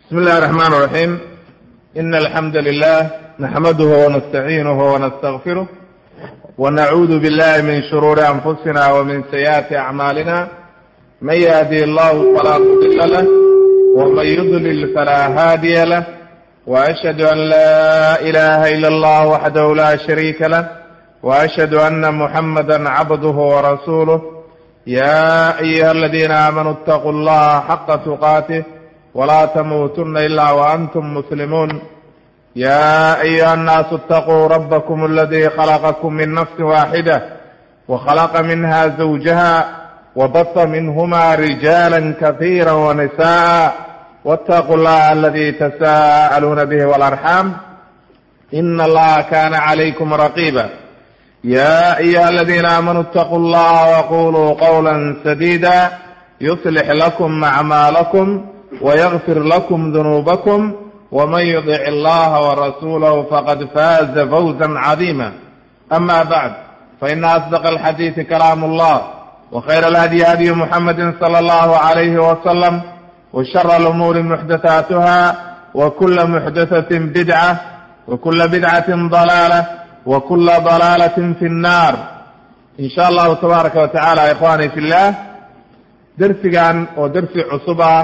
بسم الله الرحمن الرحيم. إن الحمد لله نحمده ونستعينه ونستغفره ونعوذ بالله من شرور أنفسنا ومن سيئات أعمالنا. من يهدي الله فلا مضل له ومن يضلل فلا هادي له، وأشهد أن لا إله إلا الله وحده لا شريك له، وأشهد أن محمدا عبده ورسوله. يا أيها الذين آمنوا اتقوا الله حق تقاته ولا تموتن إلا وأنتم مسلمون. يا أيها الناس اتقوا ربكم الذي خلقكم من نفس واحدة وخلق منها زوجها وبث منهما رجالا كثيرا ونساء، واتقوا الله الذي تساءلون به والأرحام إن الله كان عليكم رقيبا. يا أيها الذين آمنوا اتقوا الله وقولوا قولا سديدا يصلح لكم أعمالكم ويغفر لكم ذنوبكم، ومن يطع الله ورسوله فقد فاز فوزا عظيما. أما بعد، فإن أصدق الحديث كلام الله، وخير الهدي هدي محمد صلى الله عليه وسلم، وشر الأمور محدثاتها، وكل محدثة بدعة، وكل بدعة ضلالة، وكل ضلالة في النار. إن شاء الله تبارك وتعالى يا إخواني في الله، درسيان ودرسي عصبة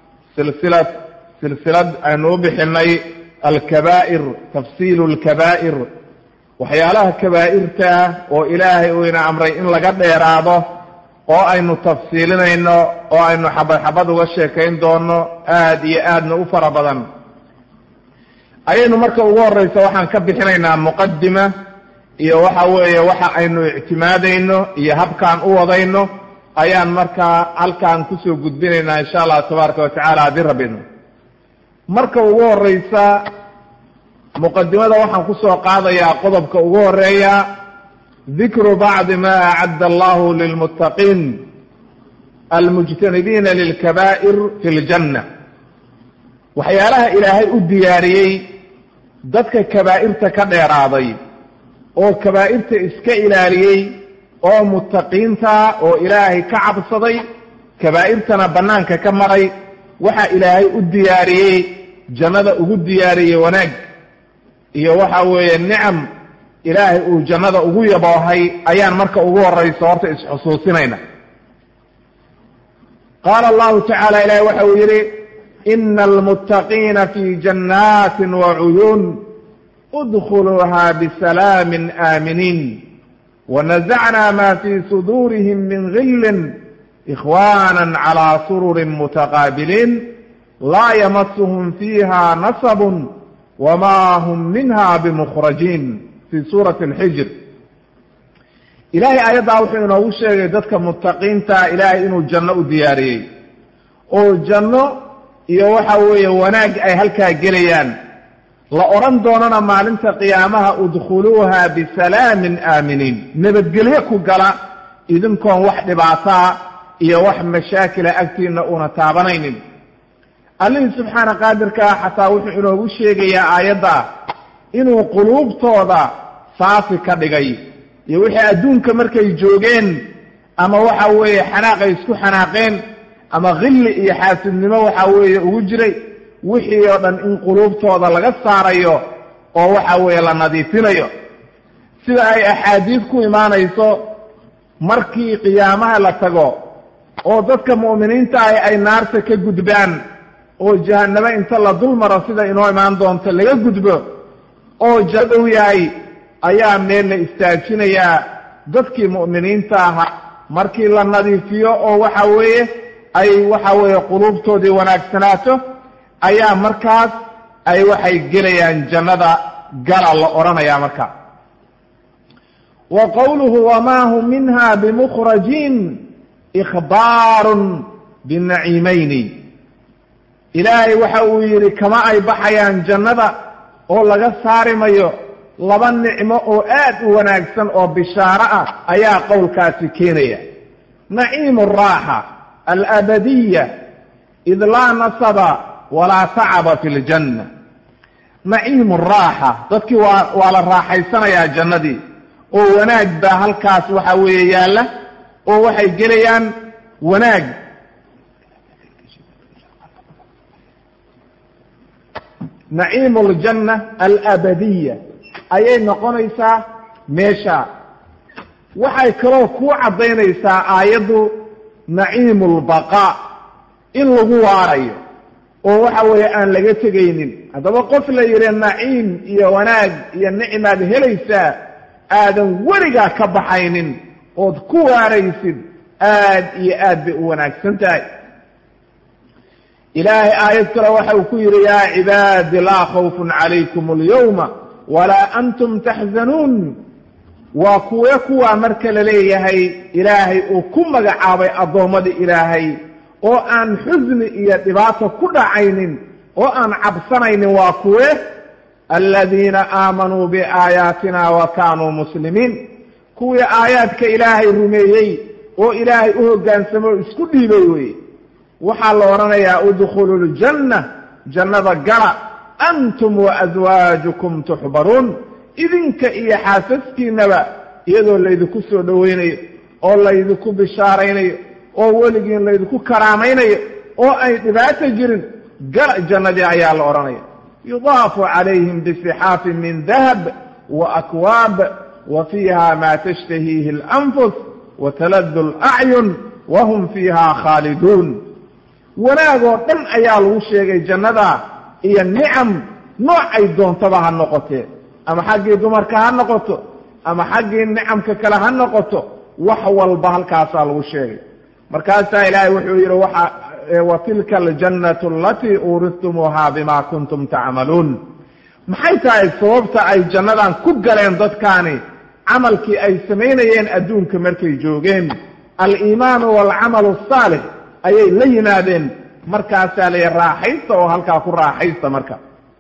silsilad aynu u bixinay alkabaa'ir, tafsiilu alkabaa'ir, waxyaalaha kabaa'irta oo ilaahay uu ina amray in laga dheeraado oo aynu tafsiilinayno oo aynu xabad uga sheekayn doono aad iyo aadna u fara badan. ayaynu marka ugu horreysa waxaan ka bixinaynaa muqadima iyo waxa weeye waxa aynu ictimaadayno iyo habkaan u wadayno ayaan markaa halkaan kusoo gudbinaynaa insha allah tabaaraka watacaala haddii rabbino. marka ugu horeysa muqadimada waxaan kusoo qaadayaa qodobka ugu horeeya, dikru bacdi ma acadda allahu lilmuttaqiin almujtanibiina lilkabaa'ir fi ljanna. waxyaalaha ilaahay u diyaariyey dadka kabaa'irta ka dheeraaday oo kabaa'irta iska ilaaliyey oo muttaqiinta oo ilaahay ka cabsaday, kabaa'irtana bannaanka ka maray, waxa ilaahay u diyaariyey jannada ugu diyaariyey wanaag iyo waxa weeye nicam ilaahay uu jannada ugu yaboohay ayaan marka ugu horreyso horta isxusuusinayna. qaala allahu tacaala, ilaahay waxa uu yidhi ina almuttaqiina fii jannaatin wacuyuun udkhuluuha bisalaamin aaminiin wanazacnaa maa fii suduurihim min gillin ikhwaana calaa sururin mutaqaabiliin laa yamasuhum fiiha nasabun wamaa hum minha bimukhrajiin fii suurati alxijr. ilaahay aayaddaa wuxuu inoogu sheegay dadka muttaqiinta ilaahay inuu janno u diyaariyey oo janno iyo waxa weeye wanaag ay halkaa gelayaan, la odhan doonana maalinta qiyaamaha udkhuluuha bisalaamin aaminiin, nabadgelyo ku gala idinkoon wax dhibaataa iyo wax mashaakila agtiina una taabanaynin. allihii subxaana qaadirkaa xataa wuxuu inoogu sheegayaa aayadda inuu quluubtooda saafi ka dhigay, iyo wixii adduunka markay joogeen ama waxa weeye xanaaqay isku xanaaqeen ama khilli iyo xaasidnimo waxa weeye ugu jiray, wixii oo dhan in quluubtooda laga saarayo oo waxa weeye la nadiifinayo. sida ay axaadiis ku imaanayso markii qiyaamaha la tago oo dadka mu'miniinta ay naarta ka gudbaan oo jahannamo inta la dul maro sida inoo imaan doonto laga gudbo oo jadhow yahay ayaa meel la istaajinayaa dadkii mu'miniinta ahaa markii la nadiifiyo oo waxa weeye ay waxa weeye quluubtoodii wanaagsanaato ayaa markaas ay waxay gelayaan jannada gala la odhanayaa marka. wa qowluhu wamaa hum minha bimukhrajiin ikhbaarun binaciimayni. ilaahay waxa uu yidhi kama ay baxayaan jannada oo laga saari mayo laba nicmo oo aad u wanaagsan oo bishaaro ah ayaa qowlkaasi keenaya. naciimu raaxa alabadiya id laa nasaba walaa tacaba fi ljanna. naciimu raaxa, dadkii waa la raaxaysanayaa jannadii oo wanaag baa halkaas waxa weeye yaalla oo waxay gelayaan wanaag naciimu aljanna alabadiya ayay noqonaysaa meesha. waxay kaloo kuu caddaynaysaa aayaddu naciimu lbaqaa in lagu waarayo oo waxa weeye aan laga tegaynin. haddaba qof la yidhi naciim iyo wanaag iyo nicmaad helaysaa aadan weligaa ka baxaynin ood ku waaraysid aad iyo aad bay u wanaagsan tahay. ilaahay aayad kale waxa uu ku yidhi yaa cibaadi laa khawfun calaykum alyawma walaa antum taxzanuun. waa kuwaa marka la leeyahay ilaahay uu ku magacaabay addoommada ilaahay oo aan xusni iyo dhibaato ku dhacaynin oo aan cabsanaynin. waa kuwe aladiina aamanuu biaayaatina wa kaanuu muslimiin, kuwii aayaadka ilaahay rumeeyey oo ilaahay u hoggaansamo o isku dhiibay weye. waxaa la odhanayaa udkhulu ljanna, jannada gala, antum waaswaajukum tuxbaruun, idinka iyo xaasaskiinaba iyadoo laydinku soo dhowaynayo oo laydinku bishaaraynayo oo weligiin laydinku karaamaynayo oo ay dhibaato jirin, gala jannadii ayaa la odhanaya. yudaafu calayhim bisixaafin min dahab wa akwaab wa fiiha maa tashtahiihi alanfus wa taladu alacyun wa hum fiiha khaaliduun. wanaagoo dhan ayaa lagu sheegay jannada iyo nicam noocay doontaba ha noqotee, ama xaggii dumarka ha noqoto ama xaggii nicamka kale ha noqoto, wax walba halkaasaa lagu sheegay. markaasaa ilaahay wuxuu yidhi wa tilka aljannatu alatii uuristumuuha bima kuntum tacmaluun. maxay tahay sababta ay jannadan ku galeen dadkaani? camalkii ay samaynayeen adduunka markay joogeen, aliimaanu waalcamalu asaalix ayay la yimaadeen. markaasaa la raaxaysta oo halkaa ku raaxaysta. marka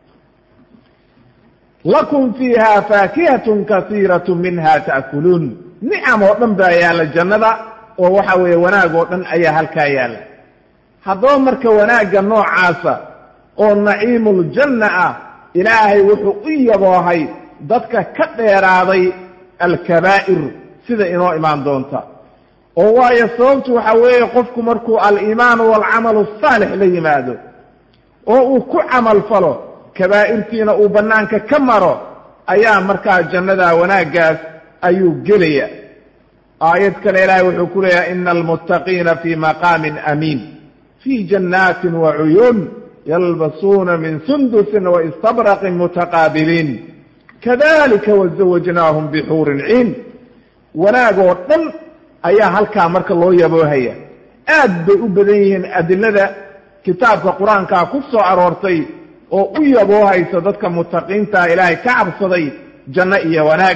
lakum fiiha faakihatun kasiiratun minha ta'kuluun. nicam oo dhan baa yaalla jannada oo waxa weeye wanaag oo dhan ayaa halkaa yaalla. haddaba marka wanaagga noocaasa oo naciimuljanna ah, ilaahay wuxuu u yaboohay dadka ka dheeraaday alkabaa'ir sida inoo imaan doonta. oo waayo sababtu waxa weeye qofku markuu aliimaanu waalcamalu asaalix la yimaado oo uu ku camal falo, kabaa'irtiina uu bannaanka ka maro, ayaa markaa jannada wanaaggaas ayuu gelaya. aayad kale ilaahay wuxuu ku leeyahay ina almuttaqiina fii maqaamin amiin fii jannaatin wa cuyuun yalbasuuna min sundusin wa istabraqin mutaqaabiliin kadalika wazawajnaahum bixuurin ciin. wanaagoo dhan ayaa halkaa marka loo yaboohaya. aad bay u badan yihiin adilada kitaabka qur-aankaa ku soo aroortay oo u yaboohaysa dadka mutaqiinta ilaahay ka cabsaday janno iyo wanaag.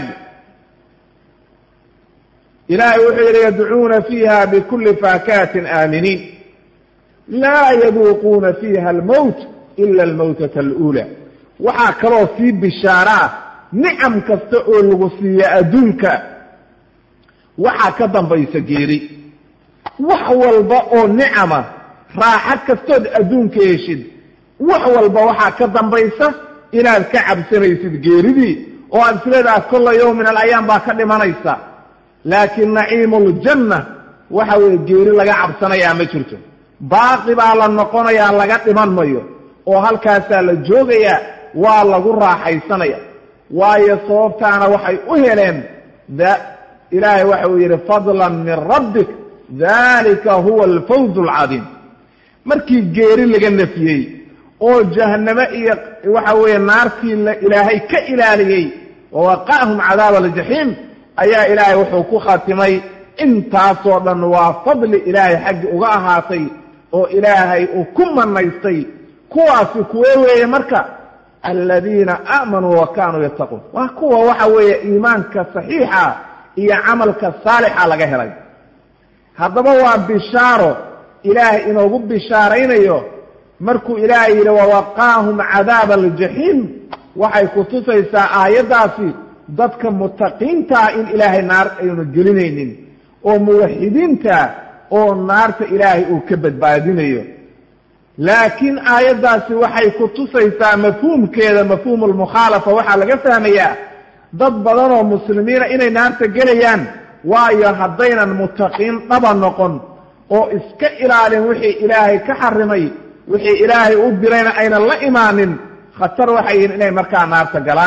ilaahay wuxuu yidhi yadcuuna fiiha bikulli faakahatin aaminiin laa yaduuquuna fiiha almowt ila almowtata aluula. waxaa kaloo sii bishaaraa nicam kasta oo lagu siiya adduunka waxaa ka dambaysa geeri. wax walba oo nicama, raaxo kastood adduunka heshid, wax walba waxaa ka dambaysa inaad ka cabsanaysid geeridii oo aad isleedaha kulla yawm min alayaam baa ka dhimanaysa. laakiin naciimuljanna waxa weeye geeri laga cabsanayaa ma jirto, baaqi baa la noqonayaa, laga dhiman mayo oo halkaasaa la joogayaa, waa lagu raaxaysanaya. waayo sababtaana waxay u heleen ilaahay waxa uu yidhi fadlan min rabbik dalika huwa alfawz alcadiim. markii geeri laga nafiyey oo jahanname iyo waxa weeye naartii ilaahay ka ilaaliyey wawaqa'ahum cadaaba aljaxiim, ayaa ilaahay wuxuu ku khatimay intaasoo dhan waa fadli ilaahay xaggi uga ahaatay oo ilaahay uu ku manaystay. kuwaasi kuwee weeye marka? aladiina aamanuu wa kaanuu yattaquun. waa kuwa waxa weeye iimaanka saxiixa iyo camalka saalixa laga helay. haddaba waa bishaaro ilaahay inoogu bishaaraynayo markuu ilaahay yidhi wawaqaahum cadaaba aljaxiim. waxay ku tusaysaa aayaddaasi dadka mutaqiintaa in ilaahay naar aynu gelinaynin oo muwaxidiinta oo naarta ilaahay uu ka badbaadinayo. laakiin aayaddaasi waxay ku tusaysaa mafhuumkeeda, mafhuumu lmukhaalafa, waxaa laga fahmayaa dad badan oo muslimiina inay naarta gelayaan. waayo haddaynan mutaqiin dhaba noqon oo iska ilaalin wixii ilaahay ka xarimay, wixii ilaahay u dirayna aynan la imaanin, khatar waxay yihiin inay markaa naarta galaan.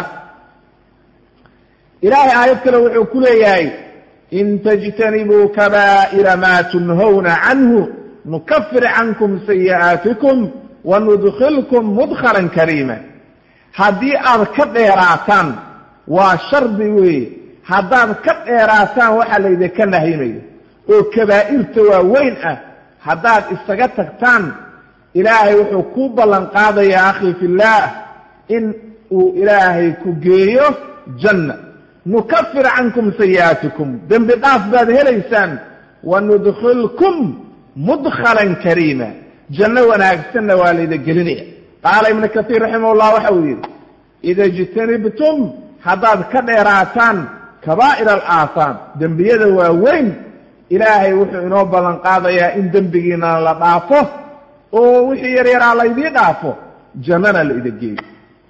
ilaahay aayad kale wuxuu ku leeyahay in tajtanibuu kabaa'ira maa tunhawna canhu nukafir cankum sayi'aatikum wanudkhilkum mudkhalan kariima. haddii aad ka dheeraataan waa shardi weeye, haddaad ka dheeraataan waxaa laydinka nahyimayo oo kabaa'irta waaweyn ah haddaad isaga tagtaan, ilaahay wuxuu ku ballan qaadayaa akhi fillaah in uu ilaahay ku geeyo janna. nukafir cankum sayi'aatikum, dembi dhaaf baad helaysaan, wanudkhilkum mudkhalan kariima, janno wanaagsanna waa layda gelinaya. qaala ibnu kasiir raximahullah waxa uu yidhi ida ijtanibtum haddaad ka dheeraataan kabaa'ir alaahaam, dembiyada waaweyn, ilaahay wuxuu inoo ballan qaadayaa in dembigiina la dhaafo oo wixii yaryaraa laydii dhaafo, jannana la ida geeyo.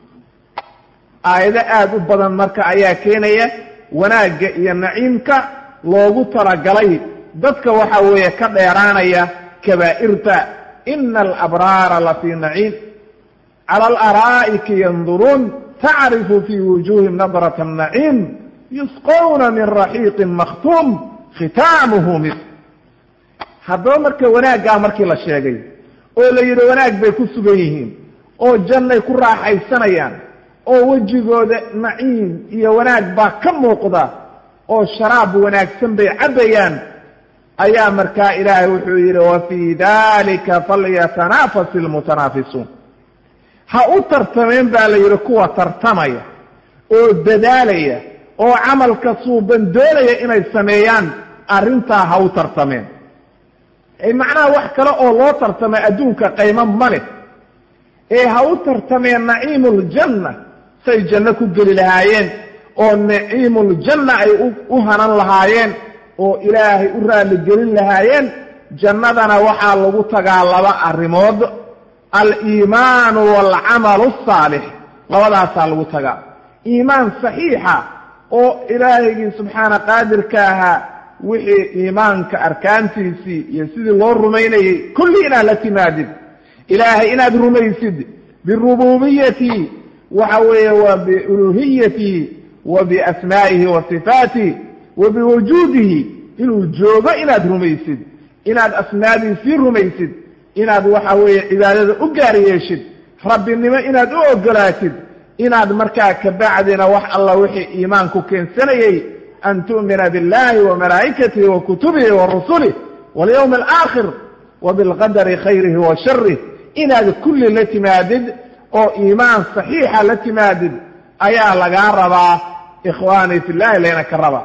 aayado aad u badan marka ayaa keenaya wanaagga iyo naciimka loogu talagalay dadka waxa weeye ka dheeraanaya kabaa'irta. ina alabraara lafii naciim cala alaraa'iki yanduruun tacrifu fii wujuuhim nadrata annaciim yusqawna min raxiiqin makhtuum khitaamuhu misk. haddaba marka wanaaggaa markii la sheegay oo la yidhi wanaag bay ku sugan yihiin oo jannay ku raaxaysanayaan oo wejigooda naciim iyo wanaag baa ka muuqda oo sharaab wanaagsan bay cabbayaan, ayaa markaa ilaahay wuxuu yidhi wafii dalika falyatanafasi almutanaafisuun. ha u tartameen baa la yidhi kuwa tartamaya oo dadaalaya oo camalka suuban doonaya inay sameeyaan, arrintaa ha u tartameen. macnaha wax kale oo loo tartamay adduunka qaymo ma leh, ha u tartameen naciimuljanna say janno ku geli lahaayeen oo naciimuljanna ay u hanan lahaayeen oo ilaahay u raalli gelin lahaayeen. jannadana waxaa lagu tagaa laba arrimood, aliimaanu waalcamalu asaalix, labadaasaa lagu tagaa. iimaan saxiixa oo ilaahigii subxaana qaadirka ahaa wixii iimaanka arkaantiisii iyo sidii loo rumaynayey kulli inaad la timaadid. ilaahay inaad rumaysid birububiyatii waxa weeye wa biuluhiyatii wa biasmaa'ihi wa sifaatih wa biwujuudihi, inuu joogo inaad rumaysid, inaad asmaadiisii rumaysid, inaad waxa weeye cibaadada u gaari yeeshid, rabbinimo inaad u ogolaatid, inaad markaa kabacdina wax alla wixii iimaanku keensanayey an tu'mina biاllahi wa malaa'ikatihi wa kutubihi wa rusulih walyawmi alaakhir wa bilqadari khayrihi wa sharih, inaad kulli la timaadid oo iimaan saxiixa la timaadid ayaa lagaa rabaa ikhwaani fillahi, layna ka rabaa.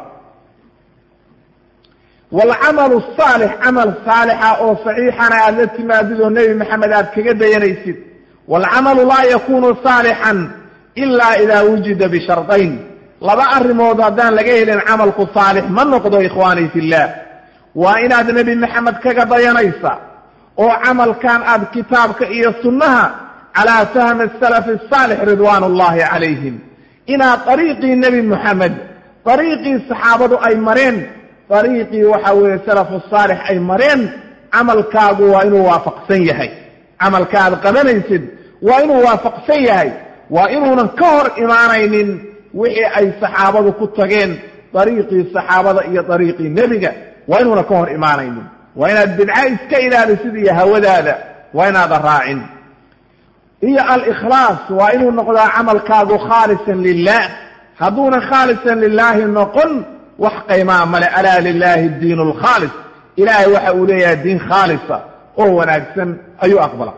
waalcamalu asaalix, camal saalixa oo saxiixana aad la timaadid oo nebi maxamed aad kaga dayanaysid. waalcamalu laa yakunu saalixan ilaa idaa wujida bishardayn, laba arrimood haddaan laga helin camalku saalix ma noqdo ikhwaani fillah. waa inaad nebi maxamed kaga dayanaysa oo camalkan aad kitaabka iyo sunnaha calaa fahmi asalafi asaalix ridwaan ullahi calayhim, inaad dariiqii nebi moxamed, dariiqii saxaabadu ay mareen, dariiqii waxa weeye salafu saalix ay mareen, camalkaagu waa inuu waafaqsan yahay. camalka aad qabanaysid waa inuu waafaqsan yahay, waa inuunan ka hor imaanaynin wixii ay saxaabadu ku tageen, dariiqii saxaabada iyo dariiqii nebiga waa inuunan ka hor imaanaynin. waa inaad bidca iska ilaalisid iyo hawadaada waa inaadan raacin. iyo alikhlaas, waa inuu noqdaa camalkaagu khaalisan lilah. hadduunan khaalisan lilaahi noqon wax qaymaa male. alaa lilaahi diinu alkhaalis, ilaahay waxa uu leeyahay diin khaalisa oo wanaagsan ayuu aqbala.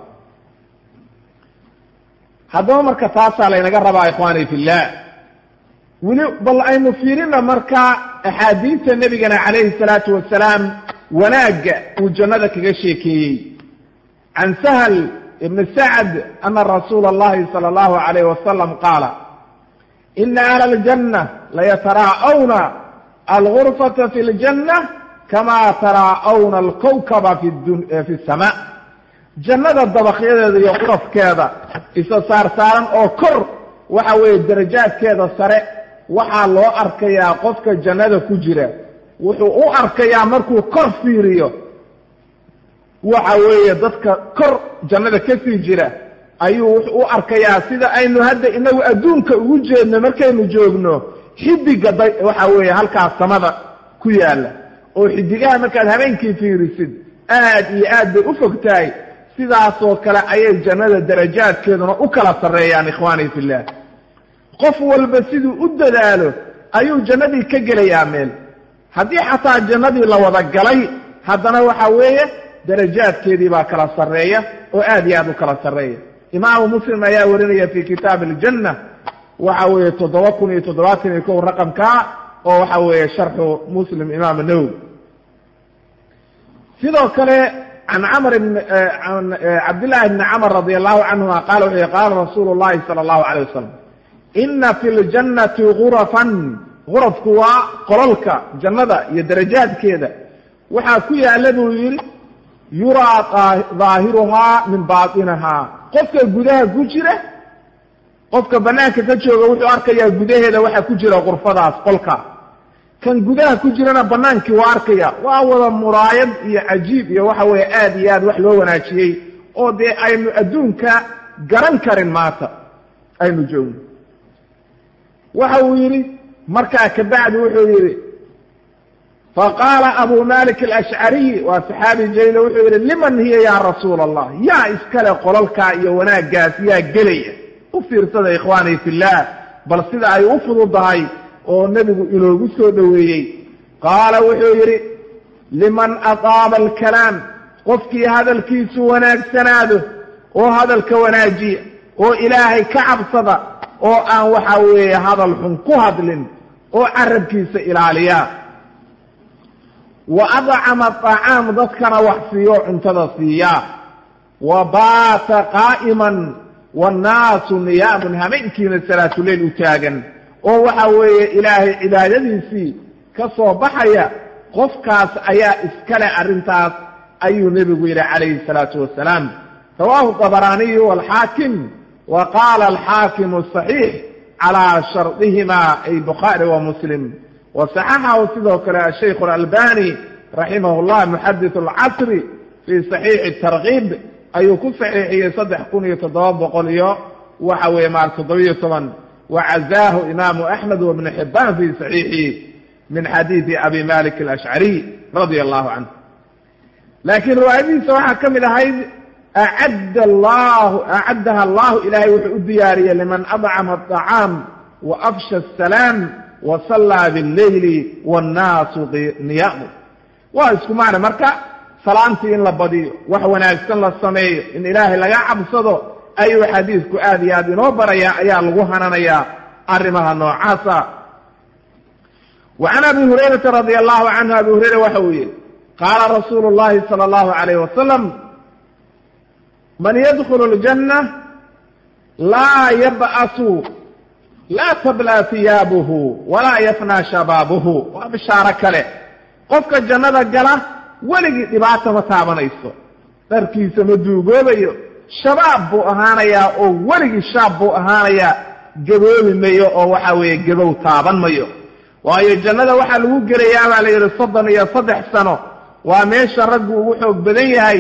haddaba marka taasaa laynaga rabaa ikhwaani fillah. weli bal aynu fiirina markaa axaadiista nebigana calayhi salaatu wasalaam wanaagga uu jannada kaga sheekeeyey. can sahl ibn sacd ana rasuula allahi sala allahu alayh wasalam qaala ina ahla aljanna layataraa'awna algurfata fi ljanna kama taraa'awna alkawkaba fi sama. jannada dabaqyadeeda iyo qurafkeeda isa saarsaaran oo kor waxa weeye darajaadkeeda sare waxaa loo arkayaa qofka jannada ku jira, wuxuu u arkayaa markuu kor fiiriyo waxa weeye dadka kor jannada ka sii jira ayuu u arkayaa sida aynu hadda inagu adduunka ugu jeedno markaynu joogno xidiga waxa weeye halkaas samada ku yaala oo xidigaha markaad habeenkii fiirisid aad iyo aad bay u fogtahay sidaasoo kale ayay jannada darajaadkeeduna u kala sarreeyaan ikhwaani fillah qof walba siduu u dadaalo ayuu jannadii ka gelayaa meel haddii xataa jannadii la wada galay haddana waxa weeye darajaadkeedii baa kala sarreeya oo aad iyo aad u kala sarreeya imaamu muslim ayaa warinaya fi kitaab aljanna waxa weeye 7,771 raqamkaa oo waxa weeye sharxu muslim imaam nawowi sidoo kale can cabdillahi bni camr radi allahu canhuma qaala wuxuu yihi qaala rasuulu llahi sala allahu alayh wasalam ina fi ljannati gurafan gurafku waa qololka jannada iyo darajaadkeeda waxaa ku yaalla buu yidhi yuraa daahiruhaa min baatinahaa qofka gudaha ku jira qofka banaanka ka jooga wuxuu arkayaa gudaheeda waxa ku jira qurfadaas qolka kan gudaha ku jirana banaankii waa arkaya waa wada muraayad iyo cajiib iyo waxa weeye aad iyo aad wax loo wanaajiyey oo dee aynu adduunka garan karin maanta aynu joogno waxa uu yidhi markaa kabacdi wuxuu yidhi faqaala abu malik alashcariy waa saxaabi jaliil wuxuu yidhi liman hiya ya rasuula allah yaa iskale qolalkaa iyo wanaaggaas yaa gelaya u fiirsada ikhwaani fillah bal sida ay u fududahay oo nebigu inoogu soo dhoweeyey qaala wuxuu yidhi liman aqaama alkalaam qofkii hadalkiisu wanaagsanaado oo hadalka wanaajiya oo ilaahay ka cabsada oo aan waxa weeye hadal xun ku hadlin oo carabkiisa ilaaliya wa adcama aطacaam dadkana wax siiyo cuntada siiya wa baata qaa'iman wannaasu niyaamun habeenkiina salaatuleyl u taagan oo waxa weeye ilaahay cibaadadiisii ka soo baxaya qofkaas ayaa iskale arrintaas ayuu nebigu yidhi calayhi الsalaatu wasalaam rawaahu طabaraaniyu wاlxaakim wa qaala alxaakimu صaxiix calىa shardihima ay bukhaari wa muslim wasaxaxahu sidoo kale ashaykh اlalbani raximah اllah muxadith اlcasri fii صaxiixi tarkiib ayuu ku saxiixiyey 3,700 iyo waxa weeye maal 17 وعزاه إمام أحمد وابن حبان في صحيحه من حديث أبي مالك الأشعري رضي الله عنه لكن رواية سواء كمل هيد أعدها الله إلهي وحو الديارية لمن أطعم الطعام وأفشى السلام وصلى بالليل والناس نيام واسكو معنا مركع سلامتي إن لبضي وحونا يكسن للصمي إن إلهي لقى عبصده ayuu xadiisku aad iyo aad inoo baraya ayaa lagu hananayaa arrimaha noocaasa wa can abi hurayrata radia allahu canhu abi hurayra waxa uu yihi qaala rasuulu llahi sala allahu alayh wasalam man yadkhulu ljanna laa yab'asu laa tablaa hiyaabuhu walaa yafnaa shabaabuhu waa bishaaro kale qofka jannada gala weligii dhibaata ma taabanayso dharkiisa ma duugoobayo shabaab buu ahaanayaa oo weligii shaab buu ahaanayaa gaboobi mayo oo waxa weeye gabow taaban mayo waayo jannada waxaa lagu gelayaa baa la yidhi 33 sano waa meesha raggu ugu xoog badan yahay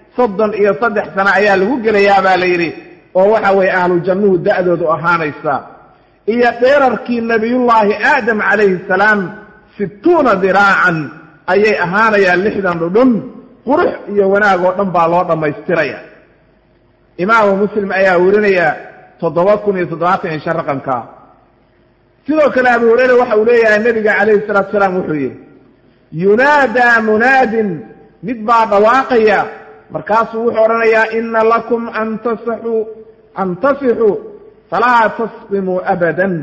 33 sano ayaa lagu gelayaa baa la yidhi oo waxa weeye ahlu jannuhu da'doodu ahaanaysa iyo dheerarkii nabiyullaahi aadam calayhi salaam 60 diraacan ayay ahaanayaan 60 dhudhun qurux iyo wanaag oo dhan baa loo dhammaystiraya imaamu muslim ayaa werinaya 7,775 raqamka sidoo kale abu hurayra waxa uu leeyahay nebiga calayhi الsalaatu wasalaam wuxuu yidhi yunaadaa munaadin mid baa dhawaaqaya markaasuu wuxuu odhanayaa ina lakum an tasixuu falaa tasqimuu abadan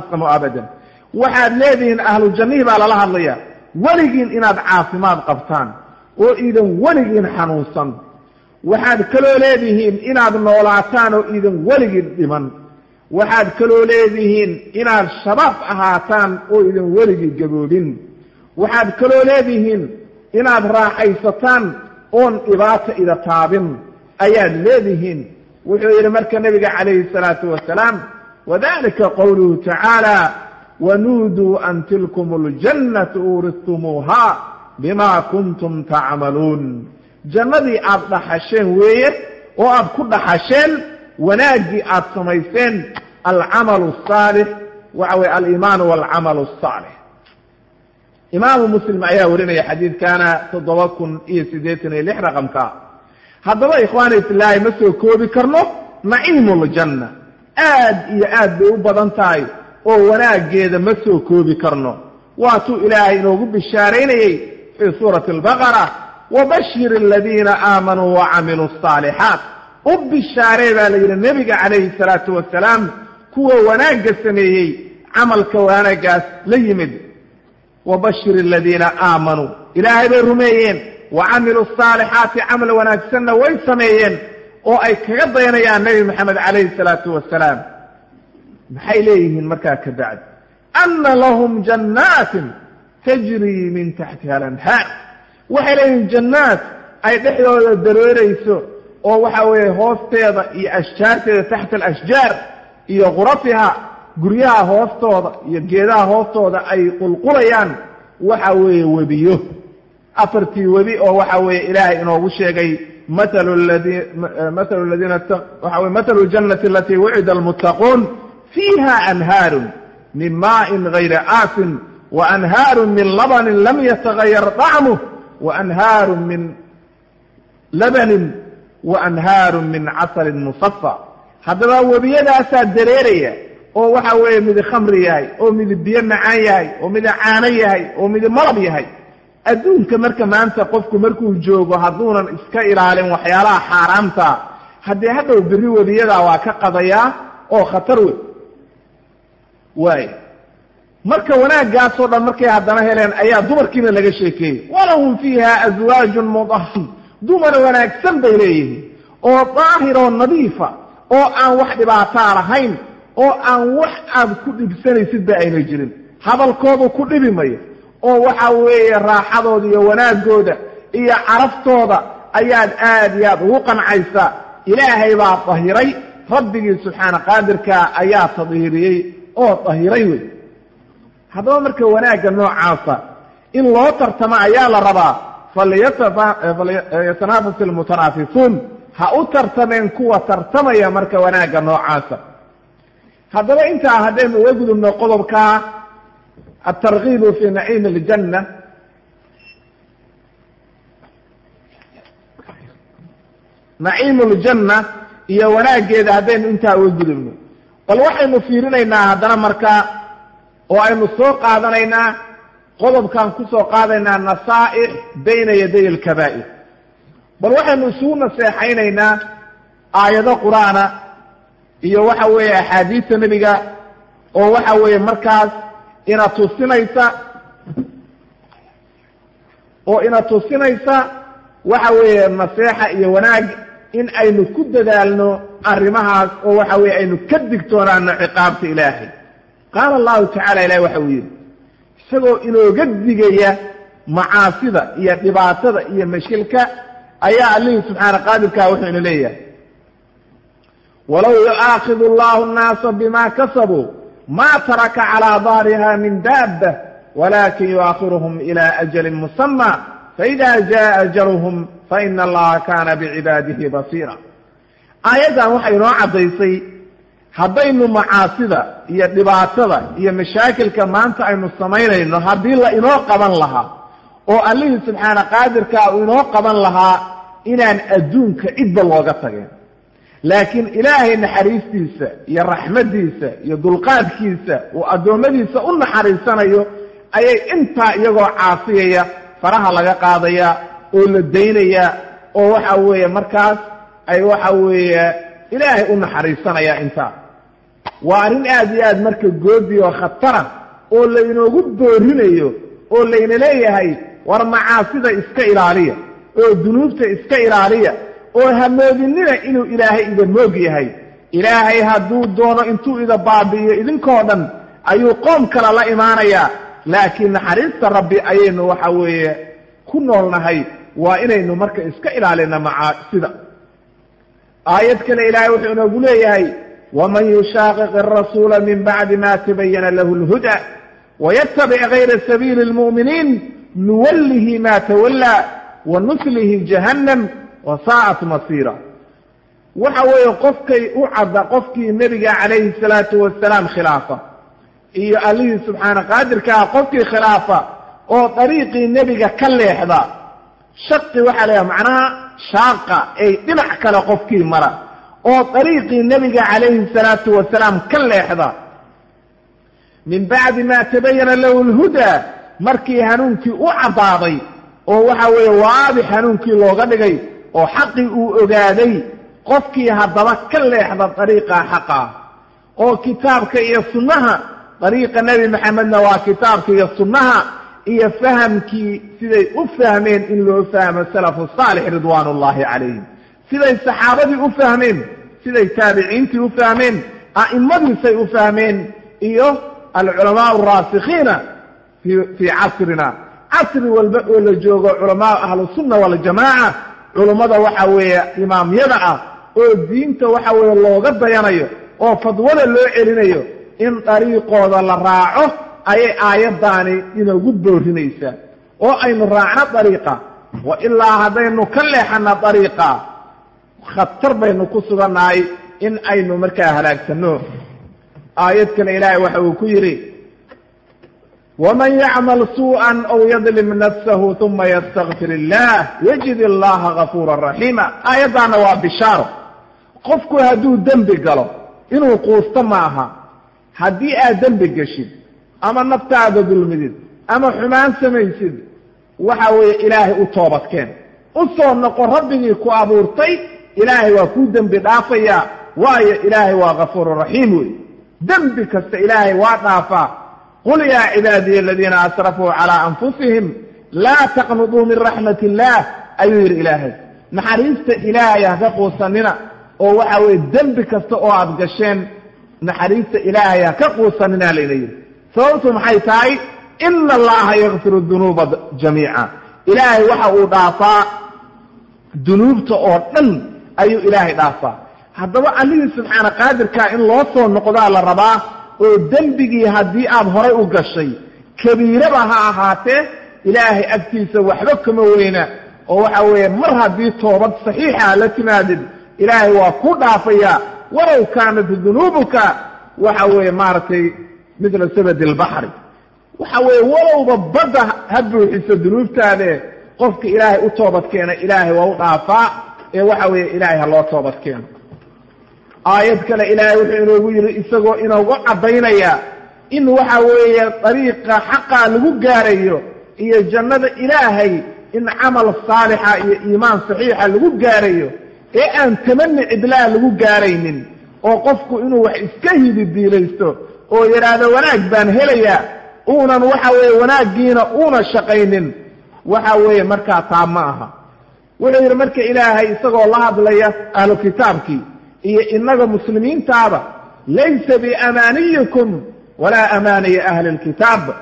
waxaad leedihiin ahlu jannihii baa lala hadlaya weligiin inaad caafimaad qabtaan oo iidan weligiin xanuunsan waxaad kaloo leedihiin inaad noolaataan oo iidan weligiin dhiman waxaad kaloo leedihiin inaad shabaab ahaataan oo iidan weligii gaboobin waxaad kaloo leedihiin inaad raaxaysataan oon dhibaata ida taabin ayaad leedihiin wuxuu yidhi marka nebiga calayhi الsalaatu wasalaam wadalika qowluhu tacaala wanuuduu an tilkum اljannatu uuristumuuha bima kuntum tacmaluun jannadii aad dhaxasheen weeye oo aad ku dhaxasheen wanaagii aad samayseen alcamalu الصaalix waxa weye aliimaanu wاlcamalu الصaalix. imaamu muslim ayaa warinaya xadiidkaana 7,086 raqamka. haddaba ikhwaani filaahi ma soo koobi karno naciimuljanna aad iyo aad bay u badan tahay oo wanaageeda ma soo koobi karno. waatuu ilaahay inoogu bishaaraynayey fii suurati albaqara wabashir aladiina aamanuu wacamiluu الصaalixaat. u bishaaree baa la yidhi nebiga calayhi الsalaatu wasalaam kuwa wanaagga sameeyey camalka wanaagaas la yimid. wabashir aladiina aamanuu ilaahay bay rumeeyeen wacamiluu الصaalixaati camal wanaagsanna way sameeyeen oo ay kaga dayanayaan nebi moxamed calayhi الsalaatu wasalaam. maxay leeyihiin markaa ka bacdi ana lahum jannaatin tajrii min taxtiha alanhaar. waxay leeyihiin jannaad ay dhexdooda dareerayso oo waxa weeye hoosteeda iyo ashjaarteeda taxta alashjaar iyo khurafiha guryaha hoostooda iyo geedaha hoostooda ay qulqulayaan waxa weeye webiyo. afartii webi oo waxa weeye ilaahay inoogu sheegay mathalu ladiina waxa weye mathalu ljannati alatii wucida almuttaquun fiiha anhaarun min maa'in gayri aasin waanhaaru min labanin lam yatagayar طacmuh waanhaaru min labanin waanhaaru min casalin musafa. haddaba webiyadaasaa dareeraya oo waxa weeye midi khamri yahay oo midi biyo macaan yahay oo midi caano yahay oo midi malab yahay. adduunka marka maanta qofku markuu joogo hadduunan iska ilaalin waxyaalaha xaaraamta haddee hadhow berri webiyadaa waa ka qadayaa oo khatar wey waay. marka wanaaggaasoo dhan markay haddana heleen ayaa dumarkiina laga sheekeeyey walahum fiiha aswaajun mudahhar. dumar wanaagsan bay leeyihiin oo daahir oo nadiifa oo aan wax dhibaataa lahayn oo aan wax aad ku dhibsanaysidba ayna jirin. hadalkoodu ku dhibi mayo oo waxa weeye raaxadooda iyo wanaagooda iyo caraftooda ayaad aad iyo aad ugu qancaysaa. ilaahay baa dahiray, rabbigii subxaana qaadirka ayaa tadhiiriyey oo dahiray wey. haddaba marka wanaagga noocaasa in loo tartamo ayaa la rabaa. falyatanafas almutanaafisuun, ha u tartameen kuwa tartamaya marka wanaagga noocaasa. haddaba intaa haddaynu uga gudubno qodobkaa الترغيب في نعيم الجنة. نعيم الجنة iyo wanaageeda haddaynu intaa uga gudubno bal waxaynu fiirinaynaa haddana markaa oo aynu soo qaadanaynaa qodobkaan ku soo qaadaynaa nasaa'ix bayna yaday alkabaa'ir. bal waxaynu isugu naseexaynaynaa aayado qur'aana iyo waxa weeye axaadiista nebiga oo waxa weeye markaas ina tusinaysa waxa weeye naseexa iyo wanaag in aynu ku dadaalno arrimahaas oo waxa weeye aynu ka digtoonaano ciqaabta ilaahay. qaala allahu tacala ilahi waxa uu yidhi isagoo inooga digaya macaasida iyo dhibaatada iyo mashilka ayaa allihii subxaana qaadirkaa wuxuu ina leeyahay walow yu'aakidu allahu annaasa bima kasabuu ma taraka calaa dahriha min daaba walakin yu'akhiruhum ila ajalin musama faida jaa ajaluhum faina allaha kana bicibaadihi basiira. aayaddan waxay inoo caddaysay haddaynu macaasida iyo dhibaatada iyo mashaakilka maanta aynu samaynayno haddii la inoo qaban lahaa oo allihii subxaana qaadirkaa uu inoo qaban lahaa inaan adduunka cidba looga tageen. laakiin ilaahay naxariistiisa iyo raxmaddiisa iyo dulqaadkiisa uu addoommadiisa u naxariisanayo ayay intaa iyagoo caasiyaya faraha laga qaadaya oo la daynaya oo waxa weeye markaas ay waxa weeye ilaahay u naxariisanaya intaa. waa arrin aad iyo aad marka goodi oo khatara oo laynoogu boorinayo oo layna leeyahay war macaasida iska ilaaliya oo dunuubta iska ilaaliya oo hamoodinina inuu ilaahay ida moog yahay. ilaahay hadduu doono intuu ida baabi'iyo idinkoo dhan ayuu qoom kale la imaanayaa. laakiin naxariista rabbi ayaynu waxa weeye ku noolnahay waa inaynu marka iska ilaalina macaasida. aayad kale ilaahay wuxuu inoogu leeyahay waman yushaaqiq arasuula min bacdi ma tabayana lahu lhuda wayattabic gayra sabiili lmu'miniin nuwallihi ma tawallaa wanuslihi jahannam wasaa'at masiira. وحوي قفكي أعد قفكي النبي عليه الصلاة والسلام خلافة إيه الله سبحانه قادر قفكي خلافة أو طريقي النبي كله إحدى شق وحلا معناها شاقة أي دمع كلا قفكي مرة أو طريقي النبي عليه الصلاة والسلام كله إحدى من بعد ما تبين له الهدى مركي هنونكي أعضاضي أو وحوي واضح هنونكي لوغدقي أو حقي أغادي قفكي هذا كله إحدى طريقة حقا أو كتابك يصنها طريقة النبي محمد نوا كتابك يصنها إيه فهمك سيدي أفهمين إن لو فهم السلف الصالح رضوان الله عليهم سيدي الصحابة أفهمين سيدي تابعين أفهمين أئمة سيفهمين إيه العلماء الراسخين في عصرنا عصر والجوغ علماء أهل السنة والجماعة علماء وحوية إمام يدعى والدين وحوية الله قد ينيه وفضوله اللي علينيه إن طريقه ذا للراعه أي آيات داني إنه قدوا هنيسا وأي نراعنا طريقة وإلا هذين نكلحنا طريقة خطر بين قصدنا إن أي نمركها لك سنوه آيات كان إلهي وحوه كيري ومن يعمل سوءا أو يظلم نفسه ثم يستغفر الله يجد الله غفورا رحيما آيات دانا وبشاره قفكو هدو دنبي قالوا إنه قوست معها هدي دنبي قشيد أما نفتعد بالمدين أما حمان سميسد وحوي إلهي أطوبت كان أصول نقول ربي كو أبورتي إلهي وكو دنبي دافيا وآي إلهي وغفور رحيم دنبي كست إلهي وطافا قل يا عبادي الذين أسرفوا على أنفسهم لا تقنطوا من رحمة الله أيها الإلهي نحريست إلهي هكو سننا وحوي دنبي كست أعب قشين نحريست إلهي هكو سننا لإليه صوتهم حيثاي إن الله يغفر الذنوب جميعا إلهي وحو ضعفاء ذنوب تؤرن أي إلهي ضعفاء هذا عليه سبحانه قادر كائن لوصل نقضاء للرباه ودنبقي هدي هري وقشي كبيرة بها أهاته إلهي أكتيس وحبك موينة وحوي مرها دي توبة صحيحة لتنادد إلهي وكو ضعفيا ولو كانت ذنوبك وحوي مارتي مثل سبد البحر وحوي ولو ضبطه هدو حس الذنوب تاني قفك إلهي أطوبت كينا إلهي وضعفاء وحوي إلهي الله طوبت كينا آيات كلا إلهي وحينه ويري إساقو إنه وعبينيا إن وحوي طريقة حقا لغو قاريو إيا جنة إلهي إن عمل صالحة إيا إيمان صحيحة لغو قاريو إيا أن تمني عدلا لغو قارينين وقفكو إنه وحيسكهي بالديليستو ويرادا وناك بان هليا اونا وحاوي وناك جينا اونا شقينين وحاوي مركا طاماها ويرا مركا إلهي إساقو الله بليا أهل كتابك إيا إنك مسلمين تابا ليس بأمانيكم ولا أماني أهل الكتاب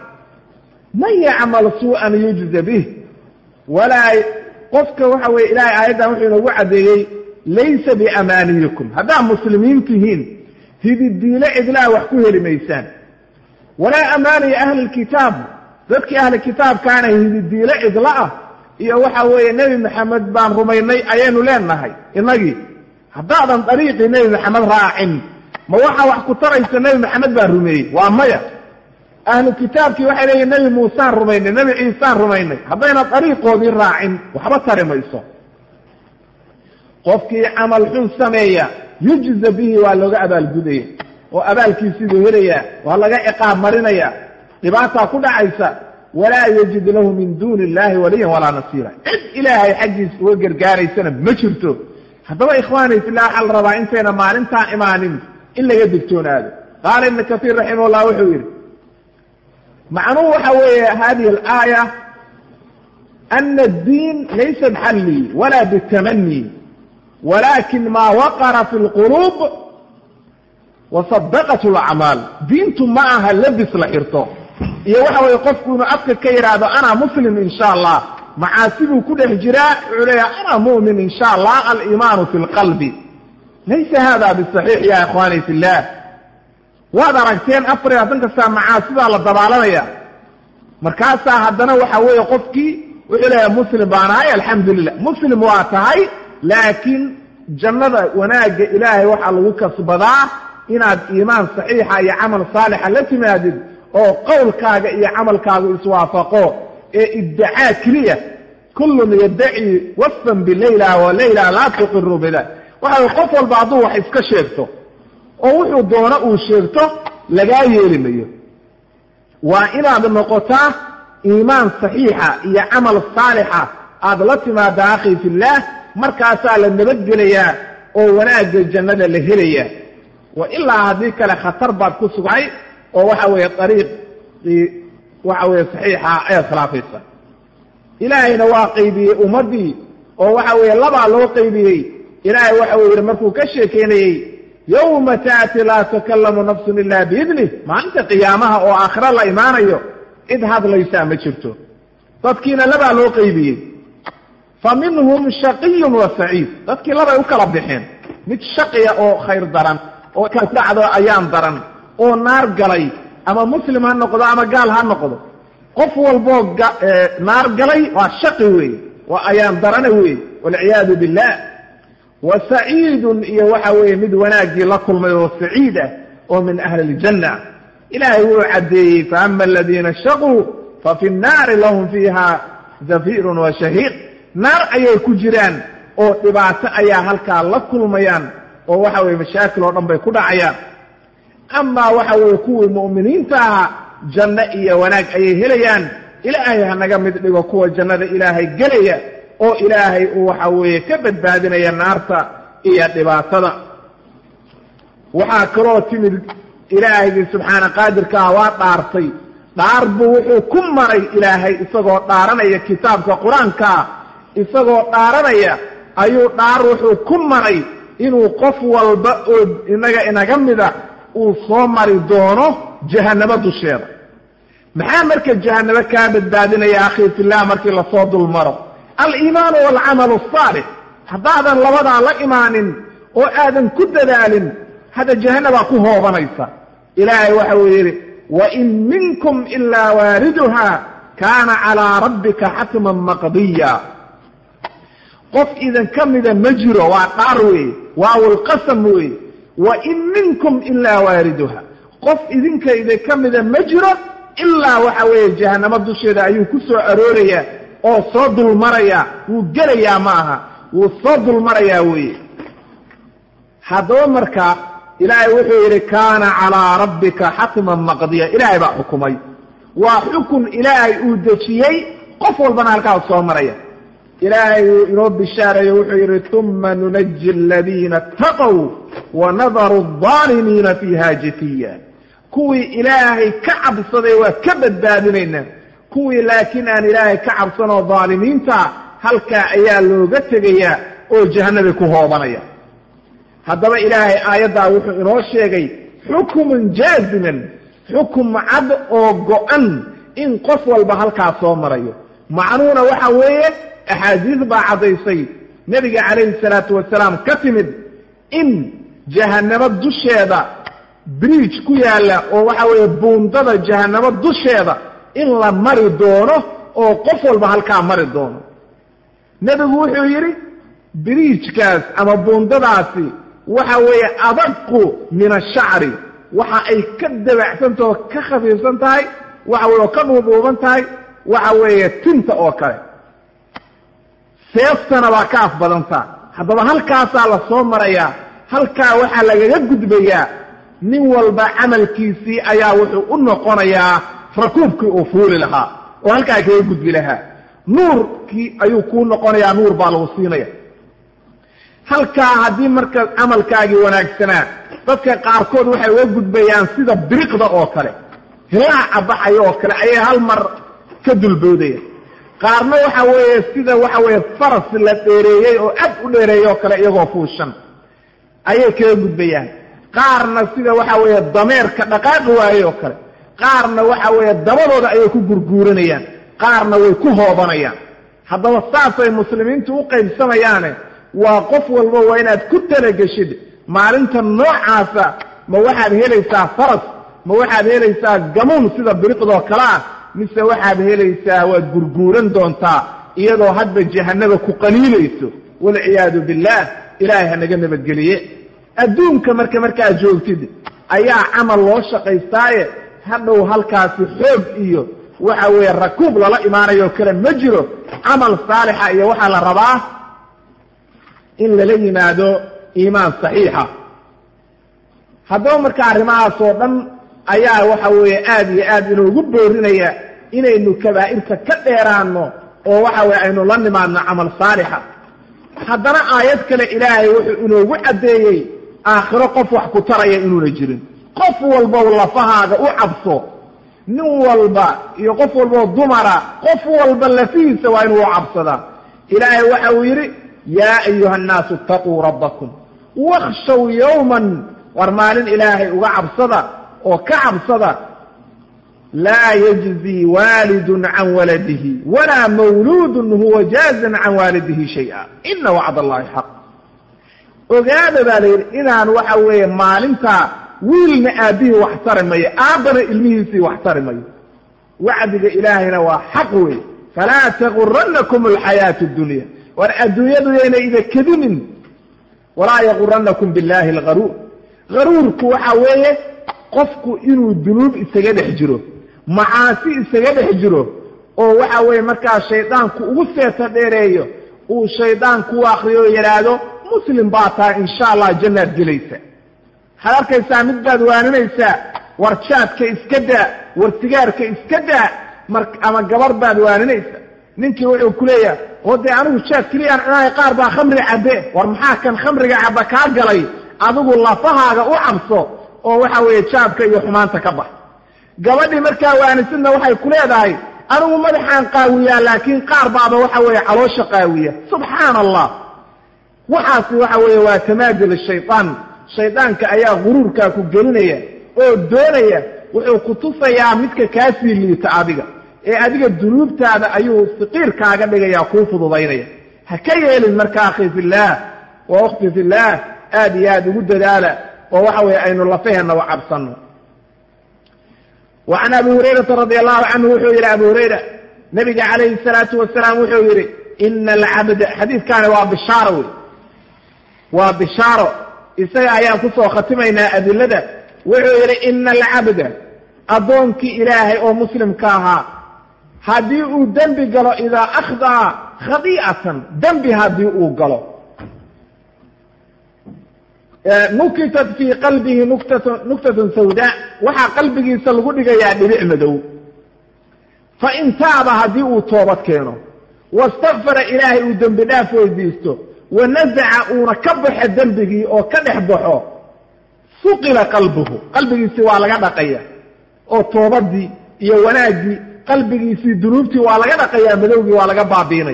من يعمل سوءا يجز به ولا قفك وحاوي إلهي آيادا وحينا وعدي ليس بأمانيكم هذا مسلمين تهين هذه الديلة إذلا وحكوه لميسان ولا أماني أهل الكتاب ذلك أهل الكتاب كان هذه الديلة إذلا إيا وحاوي النبي محمد بان رميني أيانو لين نهي إنجي هذا طريق النبي محمد راعن ما وحكو ترى النبي محمد بان رميني وأمية أهل الكتاب كي وحي النبي موسى رميني النبي عيسى رميني هذا طريقه ذي راعن وحبطر ميسان قفكي عمل حن سمية يجز به والله أبال جديه وأبال كيسيده هريا والله إقام مرنيا لبعثها كل عيسى ولا يجد له من دون الله وليا ولا نصيرا إلهي حجز وقر قاري سنة مشرته هذا إخواني في الله حل ربا انتنا ما ننتع إيمان إلا يدكتون هذا قال إن كثير رحمه الله وحوير معنوه حوي هذه الآية أن الدين ليس بحلي ولا بالتمني ولكن ما وقر في القلوب وصدقت الأعمال دينتم معها لبس لحرته يوحوا يقفكون أبقى كيرادو أنا مسلم إن شاء الله معاسبه كل هجراء عليها أنا مؤمن إن شاء الله الإيمان في القلب ليس هذا بالصحيح يا إخواني في الله وهذا رجتين أفريا تنكسا معاسبه على الضبالانية مركاسا هدنا وحوي يقفكي وإلى مسلم باناي الحمد لله مسلم واتهاي لكن jannada wanaagga ilaahay waxaa lagu kasbadaa inaad iimaan saxiixa iyo camal saalixa la timaadid oo qowlkaaga iyo camalkaagu iswaafaqo ee iddacaa keliya kullun yaddaci wasfan bilayla wa layla laa tuqiru bida waxa qof walba hadduu wax iska sheegto oo wuxuu doono uu sheegto lagaa yeeli mayo waa inaad noqotaa iimaan saxiixa iyo camal saalixa aad la timaada akhi fillaah markaasaa la nabadgelayaa oo wanaagga jannada la helaya wa ilaa haddii kale khatar baad ku sugay oo waxa weeye dariiqii waxa weeye saxiixa ee khilaafaysa ilaahayna waa qaybiyey ummaddii oo waxa weeye labaa loo qaybiyey ilaahay waxa uu yidhi markuu ka sheekeynayey yawma taati laa takallamu nafsun ilaa biidnih maalinta qiyaamaha oo aakhiro la imaanayo cid hadlaysaa ma jirto dadkiina labaa loo qaybiyey fa minhum shaqiyun wa saciid dadkii labay u kala bixeen mid shaqiya oo khayr daran oo dhacdo ayaan daran oo naar galay ama muslim ha noqdo ama gaal ha noqdo qof walboo naar galay waa shaqi weeye waa ayaan darana weeye walciyaadu billah wa saciidun iyo waxa weeye mid wanaaggii la kulmay oo saciid ah oo min ahli aljanna ilaahay wuu caddeeyey faama aladiina shaquu fa fi nnaari lahum fiiha zafiirun wa shahiiq naar ayay ku jiraan oo dhibaato ayaa halkaa la kulmayaan oo waxa weeye mashaakil oo dhan bay ku dhacayaan amaa waxa weeye kuwii mu'miniinta ahaa janno iyo wanaag ayay helayaan ilaahay hanaga mid dhigo kuwa jannada ilaahay gelaya oo ilaahay uu waxa weeye ka badbaadinaya naarta iyo dhibaatada waxaa kaloo timid ilaahaygi subxaana qaadirkaa waa dhaartay dhaar buu wuxuu ku maray ilaahay isagoo dhaaranaya kitaabka qur-aankaa isagoo dhaaranaya ayuu dhaar wuxuu ku maray inuu qof walba oo inaga mida uu soo mari doono jahannamo dusheeda maxaa marka jahannamo kaa badbaadinaya akhi fillah markii lasoo dul maro aliimaanu waalcamalu asaalix haddaadan labadaa la imaanin oo aadan ku dadaalin hadda jahannabaa ku hoobanaysa ilaahay waxa uu yidhi wain minkum ilaa waariduha kaana calaa rabbika xatman maqdiya qof idan ka mida ma jiro waa dhaar weeye waawulqasam weeye wain minkum ilaa waariduha qof idinka idin ka mida ma jiro ilaa waxa weeye jahannamo dusheeda ayuu ku soo aroorayaa oo soo dulmarayaa wuu gelayaa ma aha wuu soo dulmarayaa weeye haddaba marka ilaahay wuxuu yidhi kaana calaa rabbika xatman maqdiya ilaahay baa xukumay waa xukun ilaahay uu dejiyey qof walbana halkaas soo maraya ilaahay uu inoo bishaareeyo wuxuu yidhi uma nunaji aladiina ataqow wanadaru aldaalimiina fiiha jitiya kuwii ilaahay ka cabsaday waa ka badbaadinaynaa kuwii laakiin aan ilaahay ka cabsanoo daalimiinta halkaa ayaa looga tegayaa oo jahannabay ku hoobanaya haddaba ilaahay aayaddaa wuxuu inoo sheegay xukumun jaaziman xukum cad oo go-an in qof walba halkaa soo marayo macnuhuna waxa weeye axaadiis baa caddaysay nebiga calayhi salaatu wasalaam ka timid in jahannamo dusheeda bridge ku yaalla oo waxa weeye buundada jahannamo dusheeda in la mari doono oo qof walba halkaa mari doono nebigu wuxuu yidhi bridgekaas ama buundadaasi waxa weeye adaqu min ashacri waxa ay ka dabacsantaha oo ka khafiifsan tahay waxa weye oo ka dhuudhuuban tahay waxa weeye tinta oo kale seeftana waa ka af badantaa haddaba halkaasaa la soo marayaa halkaa waxaa lagaga gudbayaa nin walba camalkiisii ayaa wuxuu u noqonayaa rakuubkii uu fuuli lahaa oo halkaa kaga gudbi lahaa nuurkii ayuu kuu noqonayaa nuur baa lagu siinaya halkaa haddii marka camalkaagii wanaagsanaa dadka qaarkood waxay uga gudbayaan sida biriqda oo kale hilaaca baxaya oo kale ayay hal mar ka dulboodaya qaarna waxa weeye sida waxa weeye faras la dheereeyey oo aad u dheereeyey oo kale iyagoo fuushan ayay kaga gudbayaan qaarna sida waxa weeye dameerka dhaqaaqi waaye oo kale qaarna waxa weeye dabadooda ayay ku gurguuranayaan qaarna way ku hoobanayaan haddaba saasay muslimiintu u qaybsamayaane waa qof walba waa inaad ku talageshid maalinta noocaasa ma waxaad helaysaa faras ma waxaad helaysaa gamuun sida biriqdoo kale ah mise waxaad helaysaa waad gurguuran doontaa iyadoo hadba jahannaba ku qaniinayso walciyaadu billaah ilaahay hanaga nabadgeliye adduunka markaa joogtid ayaa camal loo shaqaystaaye hadhow halkaasi xoog iyo waxa weeye rakuub lala imaanayo kale ma jiro camal saalixa iyo waxaa la rabaa in lala yimaado iimaan saxiixa haddaba marka arrimahaas oo dhan ayaa waxa weeye aad iyo aad inoogu boorinaya inaynu kabaa'irta ka dheeraano oo waxa weye aynu la nimaadno camal saalixa haddana aayad kale ilaahay wuxuu inoogu caddeeyey aakhiro qof wax ku taraya inuuna jirin qof walbow lafahaaga u cabso nin walba iyo qof walboo dumara qof walba lafihiisa waa inuu u cabsadaa ilaahay waxa uu yidhi yaa ayuha annaasu itaquu rabbakum wakhshaw yowman war maalin ilaahay uga cabsada oo ka cabsada laa yajzi waalidun can waladihi walaa mawluudun huwa jaazin can waalidihi shay-a ina wacd allahi xaq ogaada baa layidhi inaan waxa weeye maalintaa wiilna aabbihii wax tari mayo aabbana ilmihiisii wax tari mayo wacdiga ilaahayna waa xaq wey falaa taguranakum alxayaatu addunya war adduunyadu yayna ida kedinin walaa yaguranakum billahi algaruur garuurku waxa weeye qofku inuu dunuub isaga dhex jiro macaasi isaga dhex jiro oo waxa weeye markaa shaydaanku ugu seeta dheereeyo uu shaydaanku u akriyo oo yidhaahdo muslim baa tahay insha allah jannaad gelaysa waxaad arkaysaa mid baad waaninaysaa war jaadka iska daa war sigaarka iska daa ama gabar baad waaninaysa ninkii wuxuu ku leeyahay oo dee anigu jaad keliyaan cunahay qaar baa khamri cabbe war maxaa kan khamriga cabba kaa galay adigu lafahaaga u cabso oo waxa weeye jaabka iyo xumaanta ka bax gabadhii markaa waanisidna waxay ku leedahay anigu madaxaan qaawiyaa laakiin qaar baaba waxa weeye caloosha qaawiya subxaana allah waxaasi waxa weeye waa tamaadil shaytaan shaydaanka ayaa guruurkaa ku gelinaya oo doonaya wuxuu ku tusayaa midka kaasii liita adiga ee adiga dunuubtaada ayuu siqiir kaaga dhigaya kuu fududaynaya ha ka yeelin marka akhi fillaah wa ukhti fillaah aad iyo aad ugu dadaala oo waxa weeye aynu lafaheenna u cabsanno وعن أبي هريرة رضي الله عنه وحو إلى أبي هريرة نبي عليه الصلاة والسلام وحو إلى إن العبد حديث كان وبشارة إساء أيام كسو ختمينا أدلة وحو إلى إن العبد أضونك إلهي أو مسلم كاها هديء دنبي قالوا إذا أخذ خطيئة دنبي هديء قالوا نكتت في قلبه نكتة سوداء وحا قلبه سلغدك يا دبع مدو فإن تاب هديء توبت كينو واستغفر إلهي ودنب داف ويديستو ونزع وركبح دنبه أو كدح بحو ثقل قلبه سوى لغا دقيا أو توبت دي يا وناجي قلبه سي دنوبتي ولغا دقيا مدوغي ولغا بابيني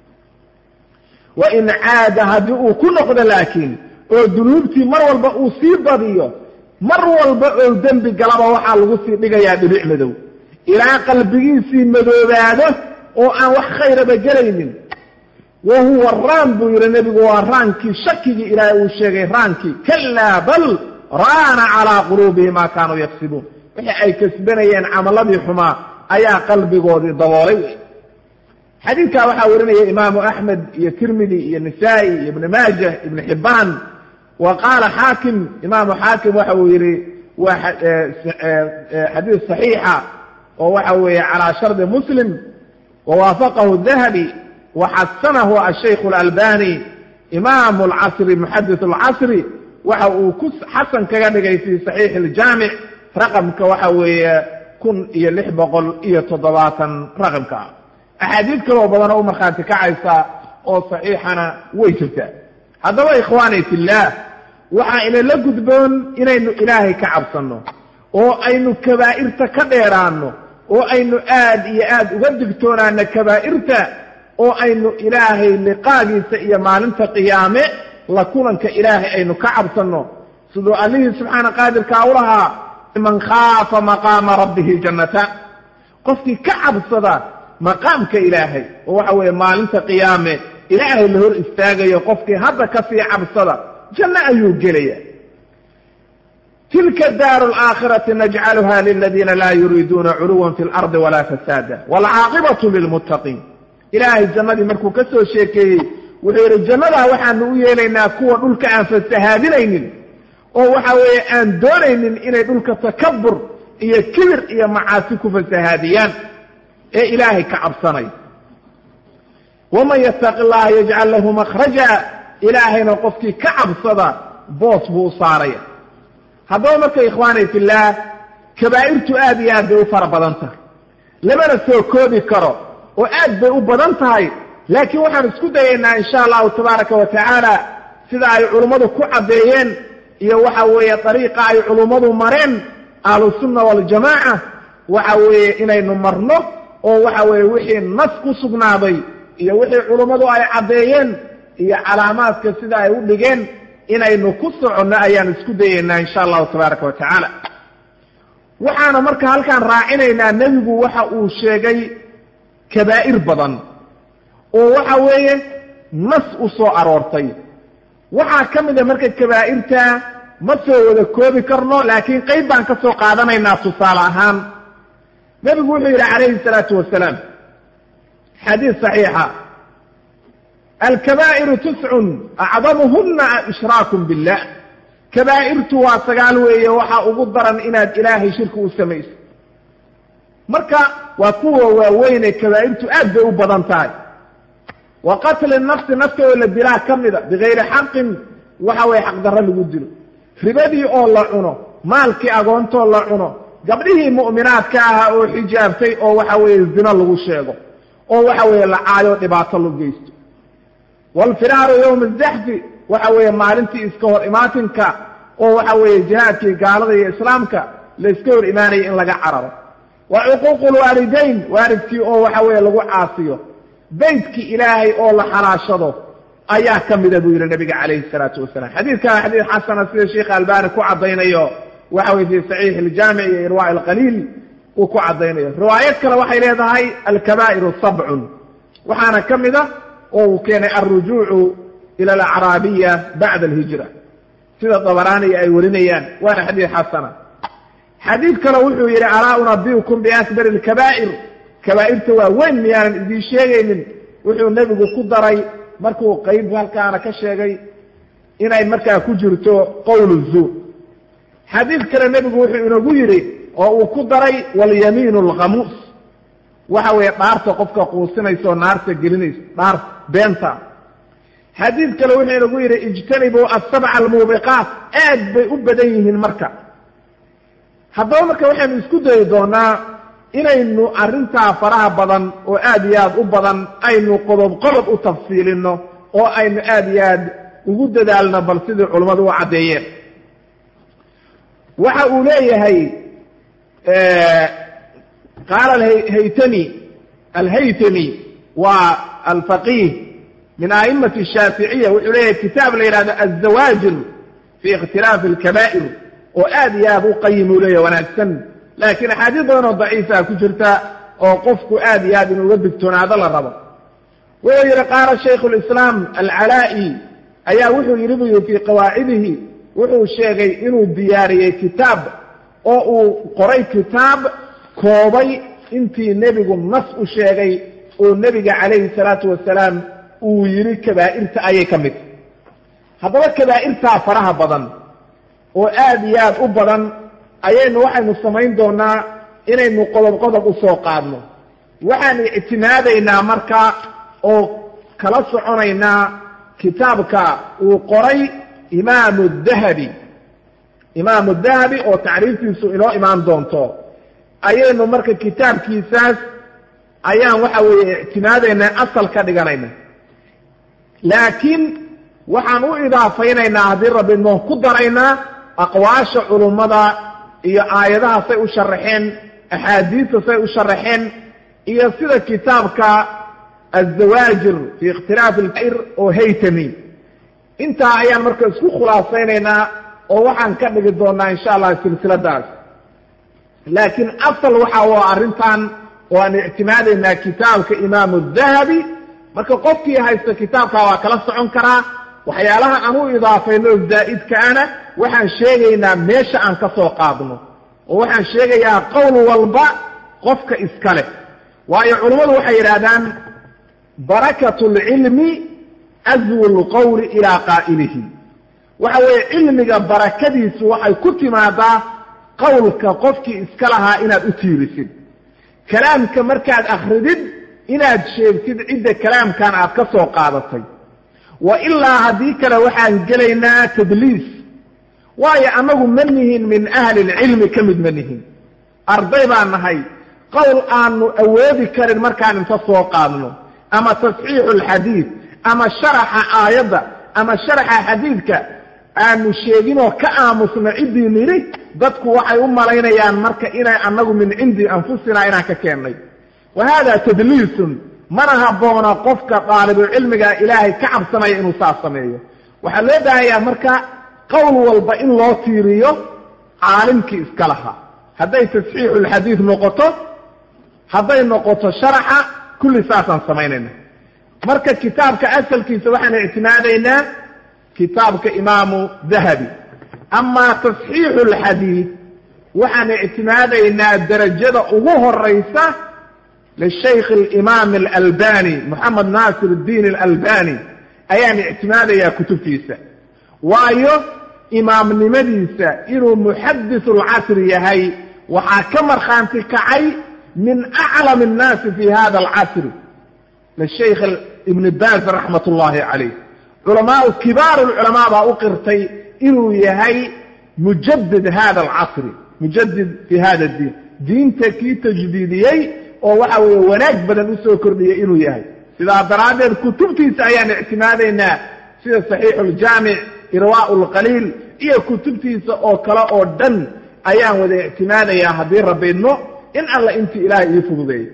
وإن عاد هديء كل قد لكن oo dunuubtii mar walba uu sii badiyo mar walba oo dembi galaba waxaa lagu sii dhigayaa dhibic madow ilaa qalbigiisii madoobaado oo aan wax khayraba gelaynin wa huwa raan buu yidhi nebigu waa raankii shakigii ilaahay uu sheegay raankii kallaa bal raana calaa quluubihim maa kaanuu yaksibuun wixii ay kasbanayeen camaladii xumaa ayaa qalbigoodii daboolay wey xadiidkaa waxaa warinaya imaamu axmed iyo tirmidi iyo nisaa'i iyo ibni maajah ibni xibbaan وقال حاكم إمام حاكم وحويري حديث صحيحة ووحوي على شرط مسلم ووافقه الذهبي وحسنه الشيخ الألباني إمام العصر محدث العصر وحو حسن كذلك في صحيح الجامع رقم كوحوي كن يلح بقل تضباطا رقم كا أحاديث كلو بدنا ومخاتك عيسى أو صحيحنا ويتبتا هذا هو إخواني في الله waxaa inala gudboon inaynu ilaahay ka cabsanno oo aynu kabaa'irta ka dheeraanno oo aynu aad iyo aad uga digtoonaano kabaa'irta oo aynu ilaahay liqaagiisa iyo maalinta qiyaame la kulanka ilaahay aynu ka cabsanno siduu allihii subxaana qaadirkaa u lahaa man khaafa maqaama rabbihi jannataan qofkii ka cabsada maqaamka ilaahay oo waxa weeye maalinta qiyaame ilaahay la hor istaagayo qofkii hadda kasii cabsada جنة أيوجلية تلك الدار الآخرة نجعلها للذين لا يريدون علوا في الأرض ولا فسادا والعاقبة للمتقين إلهي الزمان مركو كسو شيكي wuxuu yidhi jannadaa waxaanu u yeelaynaa kuwa dhulka aan fasahaadinaynin oo waxa weeye aan doonaynin inay dhulka takabur iyo kibir iyo macaasi ku fasahaadiyaan ee ilaahay ka cabsanay. waman yattaqi llaha yajcal lahu makhraja, ilaahayna qofkii ka cabsada boos buu u saaraya. haddaba marka ikhwaani fillaah, kabaa'irtu aad iyo aad bay u fara badan tahay, lamana soo koobi karo oo aad bay u badan tahay. laakiin waxaan isku dayaynaa insha allahu tabaaraka wa tacaala sida ay culummadu ku caddeeyeen iyo waxa weeye dariiqa ay culummadu mareen ahlusunna waljamaaca, waxa weeye inaynu marno oo waxa weeye wixii nas ku sugnaaday iyo wixii culummadu ay caddeeyeen iyo calaamaadka sida ay u dhigeen inaynu ku soconno ayaan isku dayaynaa insha allahu tabaaraka wa tacaala. waxaana marka halkaan raacinaynaa nebigu waxa uu sheegay kabaa'ir badan oo waxa weeye nas u soo aroortay. waxaa ka mid a marka kabaa'irta ma soo wada koobi karno, laakiin qayb baan ka soo qaadanaynaa tusaale ahaan. nebigu wuxuu yidhi calayhi salaatu wasalaam xadiis saxiixa: alkabaa'iru tiscun acdamuhunna ishraakum billah. kabaa'irtu waa 9 weeye, waxaa ugu daran inaad ilaahay shirki u samayso. marka waa kuwa waaweyne kabaa'irtu aad bay u badan tahay. wa qatli nafsi, nafta oo la dilaa ka mida bigayri xaqin, waxa weeye xaqdarro lagu dilo. ribadii oo la cuno, maalkii agoontoo la cuno, gabdhihii mu'minaadka ahaa oo xijaabtay oo waxa weeye zino lagu sheego oo waxa weeye la caayo dhibaato lagu geysto. waalfiraaru yowma azaxfi, waxa weeye maalintii iska hor imaatinka oo waxa weeye jihaadkii gaalada iyo islaamka la iska hor imaanaya in laga cararo. wa cuquuqu lwaalidayn, waalidkii oo waxa weeye lagu caasiyo. beytkii ilaahay oo la xalaashado ayaa ka mida buu yidhi nabiga calayhi salaatu wasalaam. xadiidkaa xadiid xasana sida sheekh albani ku caddaynayo waxa weye fi saxiix iljaamic iyo irwaa alqaliil uu ku caddaynayo. riwaayad kale waxay leedahay alkabaa'iru 7, waxaana ka mida oo uu keenay alrujuucu ila alacraabiya bacda alhijra, sida dabaraani ay warinayaan, waana xadiid xasana. xadiid kale wuxuu yidhi alaa unabiukum biakbari alkabaa'ir, kabaa'irta waa weyn miyaanan idiin sheegaynin. wuxuu nebigu ku daray markuu qayb halkaana ka sheegay inay markaa ku jirto qowlu zuur. xadiid kale nebigu wuxuu inagu yidhi oo uu ku daray walyamiinu alkhamuus, waxa weeye dhaarta qofka quusinaysa oo naarta gelinaysa, dhaarta beenta. xadiid kale wuxuu inagu yidhi ijtanibuu asabca almuubiqaat, aad bay u badan yihiin marka. haddaba marka waxaynu isku dayi doonaa inaynu arrintaa faraha badan oo aad iyo aad u badan aynu qodob u tafsiilino oo aynu aad iyo aad ugu dadaalno bal sidii culummadu u caddeeyeen. waxa uu leeyahay qaala alhaytami waa alfaqiih min a'imati shaaficiya, wuxuu leeyahay kitaab la yidhahdo azawaajir fi ikhtilaafi alkabaa'ir oo aad iyo aad u qayim uu leeyahay wanaagsan, laakiin axaadiis badan oo daciifa ku jirta oo qofku aad iyo aad inuuga digtoonaado la rabo. wuxuu yidhi qaala shaykhu lislaam alcalaa'i ayaa wuxuu yidhi buu yidhi fii qawaacidihi, wuxuu sheegay inuu diyaariyey kitaab oo uu qoray kitaab koobay intii nebigu nas u sheegay oo nebiga calayhi salaatu wasalaam uu yidhi kabaa'irta ayay ka mid. haddaba kabaa'irtaa faraha badan oo aad iyo aad u badan waxaynu samayn doonaa inaynu qodob u soo qaadno. waxaan ictimaadaynaa marka oo kala soconaynaa kitaabka uu qoray imaamu dahabi oo tacriiftiisu inoo imaan doonto. ayaynu marka kitaabkiisaas ayaan waxa weeye ictimaadaynaa, asal ka dhiganayna. laakiin waxaan u idaafaynaynaa haddii rabbi noo ku daraynaa aqwaasha culummada iyo aayadaha say u sharaxeen, axaadiista say u sharaxeen, iyo sida kitaabka azawaajir fi ikhtilaafi alkabaa'ir oo haytami. intaa ayaan marka isku khulaasaynaynaa oo waxaan ka dhigi doonaa insha allah silsiladaas. laakiin asal waxa waa arrintan oo aan ictimaadaynaa kitaabka imaamu dahabi. marka qofkii haysta kitaabka waa kala socon karaa. waxyaalaha aan u idaafayno zaa'idkaana waxaan sheegaynaa meesha aan ka soo qaadno oo waxaan sheegayaa qowl walba qofka iska leh. waayo culummadu waxay yidhaahdaan barakatu lcilmi azwu lqowli ilaa qaa'ilihi waxa weeye cilmiga barakadiisu waxay ku timaadaa qowlka qofkii iska lahaa inaad u tiirisid kalaamka markaad akridid inaad sheegtid cidda kalaamkan aad ka soo qaadatay wa ilaa haddii kale waxaan gelaynaa tadliis waayo annagu ma nihin min ahli lcilmi ka mid ma nihin arday baan nahay qowl aanu awoodi karin markaan inta soo qaadno ama tasxiixu alxadiid ama sharaxa aayadda ama sharaxa xadiidka aanu sheeginoo ka aamusno ciddii nidhi dadku waxay u malaynayaan marka inay annagu min cindi anfusina inaan ka keennay wa hada tadliisun mana habboona qofka daalibucilmiga ilaahay ka cabsanaya inuu saas sameeyo waxaa loo baahayaa marka qowl walba in loo tiiriyo caalimkii iska lahaa hadday tasxiixu alxadiid noqoto hadday noqoto sharaxa kulli saasaan samaynayna marka kitaabka asalkiisa waxaan ictimaadaynaa kitaabka imaamu dahabi amaa tasxiixu alxadiid waxaan ictimaadaynaa darajada ugu horaysa lishaykh alimaam alalbani moxamed naasir addiin alalbani ayaan ictimaadayaa kutubtiisa waayo imaamnimadiisa inuu muxadithu alcasri yahay waxaa ka markhaanti kacay min aclam annaasi fi hada alcasri lishaykh ibn baaz raxmat ullahi calayh culamaau kibaar alculamaa baa u qirtay inuu yahay mujadid hada alcasri mujadid fi hada addiin diinta kii tajdiidiyey oo waxa weeye wanaag badan usoo kordhiyay inuu yahay sidaa daraaddeed kutubtiisa ayaan ictimaadaynaa sida saxiixu aljaamic irwaa'u lqaliil iyo kutubtiisa oo kale oo dhan ayaan wada ictimaadayaa haddii rabaydno in alla intii ilaahay ii fududeeyo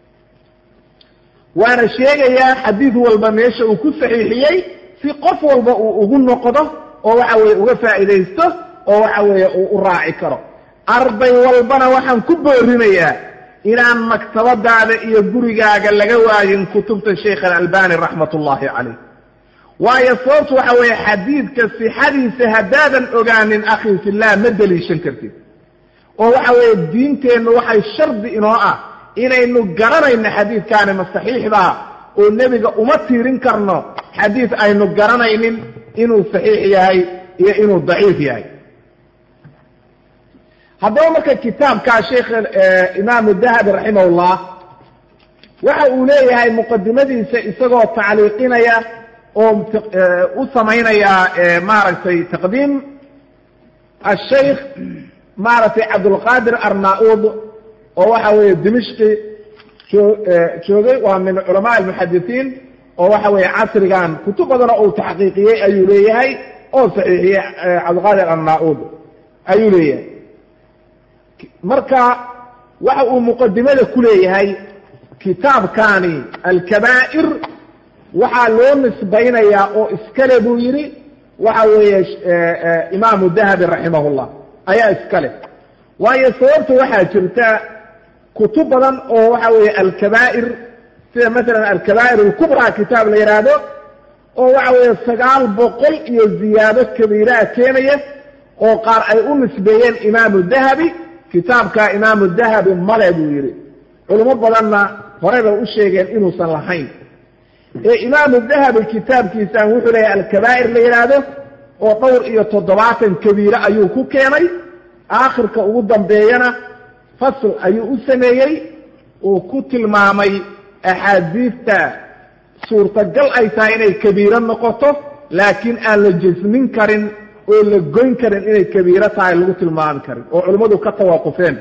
waana sheegayaa xadiid walba meesha uu ku saxiixiyey si qof walba uu ugu noqdo oo waxa weeye uga faa'iidaysto oo waxa weeye uu u raaci karo arday walbana waxaan ku boorinayaa inaan maktabadaada iyo gurigaaga laga waayin kutubta sheekh alalbani raxmat ullahi calayh waayo sababtu waxa weeye xadiidka sixadiisa haddaadan ogaanin akhi fillah ma deliishan kartid oo waxa weeye diinteennu waxay shardi inoo ah inaynu garanayno xadiidkaani ma saxiixdaa oo nebiga uma tiirin karno xadiid aynu garanaynin inuu saxiix yahay iyo inuu daciif yahay haddaba marka kitaabkaa sheekh imaamu dahabi raximahullah waxa uu leeyahay muqadimadiisa isagoo tacliiqinaya oo u samaynaya maaragtay taqdiim ashaykh maaragtay cabdulqaadir arnauud oo waxa weeye dimishqi joogay waa min culamaa almuxadisiin oo waxa weeye casrigan kutub badana uu taxqiiqiyey ayuu leeyahay oo saxiixiyey cabdulqaadir arnauud ayuu leeyahay marka waxa uu muqadimada ku leeyahay kitaabkani alkabaa'ir waxaa loo nisbaynayaa oo iskale buu yidhi waxa weeye imaamu dahabi raximahullah ayaa iskale waayo sababta waxaa jirta kutub badan oo waxa weeye alkabaa'ir sida masalan alkabaa'ir alkubraa kitaab la yidhaahdo oo waxa weeye 900 iyo ziyaado kabiiraa keenaya oo qaar ay u nisbeeyeen imaamu dahabi kitaabka imaamu dahabi male buu yidhi culimo badanna horeyba u sheegeen inuusan lahayn ee imaamu dahabi kitaabkiisaan wuxuu leeyahay alkabaa'ir la yidhaahdo oo dhowr iyo 70 kabiire ayuu ku keenay aakhirka ugu dambeeyana fasl ayuu u sameeyey uu ku tilmaamay axaadiista suurtagal ay tahay inay kabiiro noqoto laakiin aan la jasmin karin oo la goyn karin inay kabiiro tahay lagu tilmaami karin oo culimmadu ka tawaaqufeen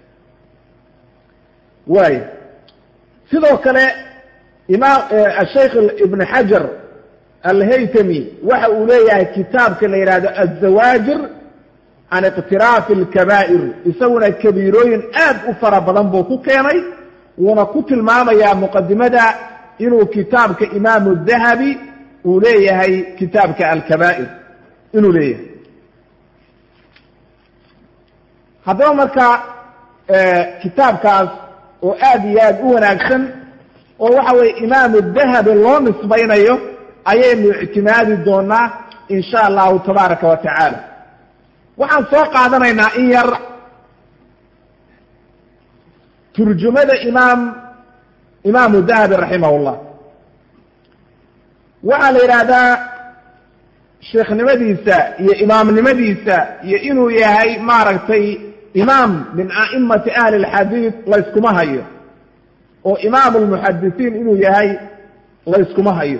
waayo sidoo kale imaam ashaykh ibn xajar alhaytami waxa uu leeyahay kitaabka la yidhaahdo azawaajir can iqtiraafi alkabaa'ir isaguna kabiirooyin aad u fara badan buu ku keenay wuuna ku tilmaamayaa muqadimada inuu kitaabka imaamu dahabi uu leeyahay kitaabka alkabaa'ir inuu leeyahay haddaba marka kitaabkaas oo aad iyo aad u wanaagsan oo waxa weeye imaamu dahabi loo nisbaynayo ayaynu ictimaadi doonaa in sha allahu tabaaraka wa tacaala waxaan soo qaadanaynaa in yar turjumada imaamu dahabi raximahullah waxaa la yidhaahdaa sheekhnimadiisa iyo imaamnimadiisa iyo inuu yahay maaragtay imaam min a'imati ahli alxadiid layskuma hayo oo imaamu lmuxadisiin inuu yahay layskuma hayo.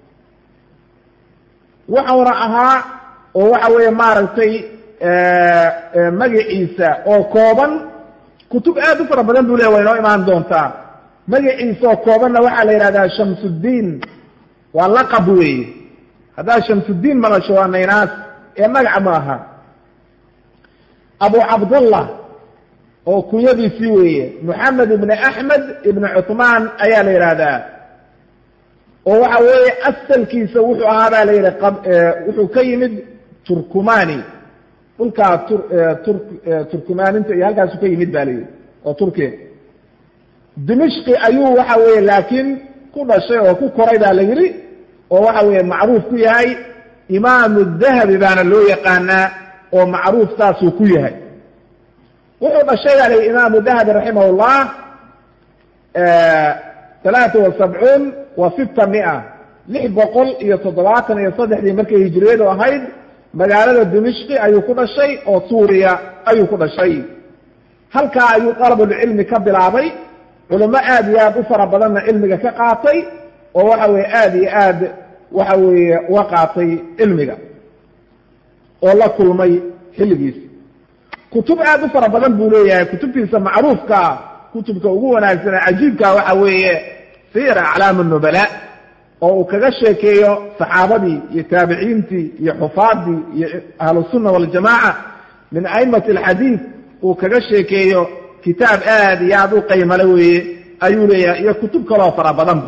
waxauna ahaa oo waxa weeye maaragtay magaciisa oo kooban, kutub aad u fara badan buu leeya way noo imaan doontaa. magaciisa oo koobanna waxaa la yidhahdaa shamsuddiin, waa laqab weeye. haddaa shamsuddiin maqasho waa naynaas ee magaca ma aha. abu cabdullah oo kunyadiisii weeye, moxamed ibni axmed ibni cuthmaan ayaa la yidhaahdaa. oo waxa weeye asalkiisa wuxuu ahaa baa la yidhi wuxuu ka yimid turkumani, dhulkaa turkumaaninta iyo halkaasu ka yimid ba la yidhi oo turkiya. dimishqi ayuu waxa weeye laakiin ku dhashay oo ku koray baa la yidhi, oo waxa weeye macruuf ku yahay. imaamu dahabi baana loo yaqaanaa oo macruuf saasuu ku yahay. wuxuu dhashay baa la yidhi imaamu dahabi raximah llah 73 wa 600 673 markay hijriyadu ahayd magaalada dimishqi ayuu ku dhashay oo suuriya ayuu ku dhashay. halkaa ayuu dalabulcilmi ka bilaabay, culamo aad iyo aad u fara badanna cilmiga ka qaatay, oo waxa weye aad iyo aad waxa weeye uga qaatay cilmiga oo la kulmay xilligiisa. kutub aad u fara badan buu leeyahay. kutubtiisa macruufkaa, kutubka ugu wanaagsan cajiibkaa waxa weeye siyar aclaam الnubala, oo uu kaga sheekeeyo saxaabadii iyo taabiciintii iyo xufaadii iyo ahlusunna waljamaaca min aimati alxadiid, uu kaga sheekeeyo kitaab aad iyo aad u qaymale weeye ayuu leeyahay, iyo kutub kaloo fara badanba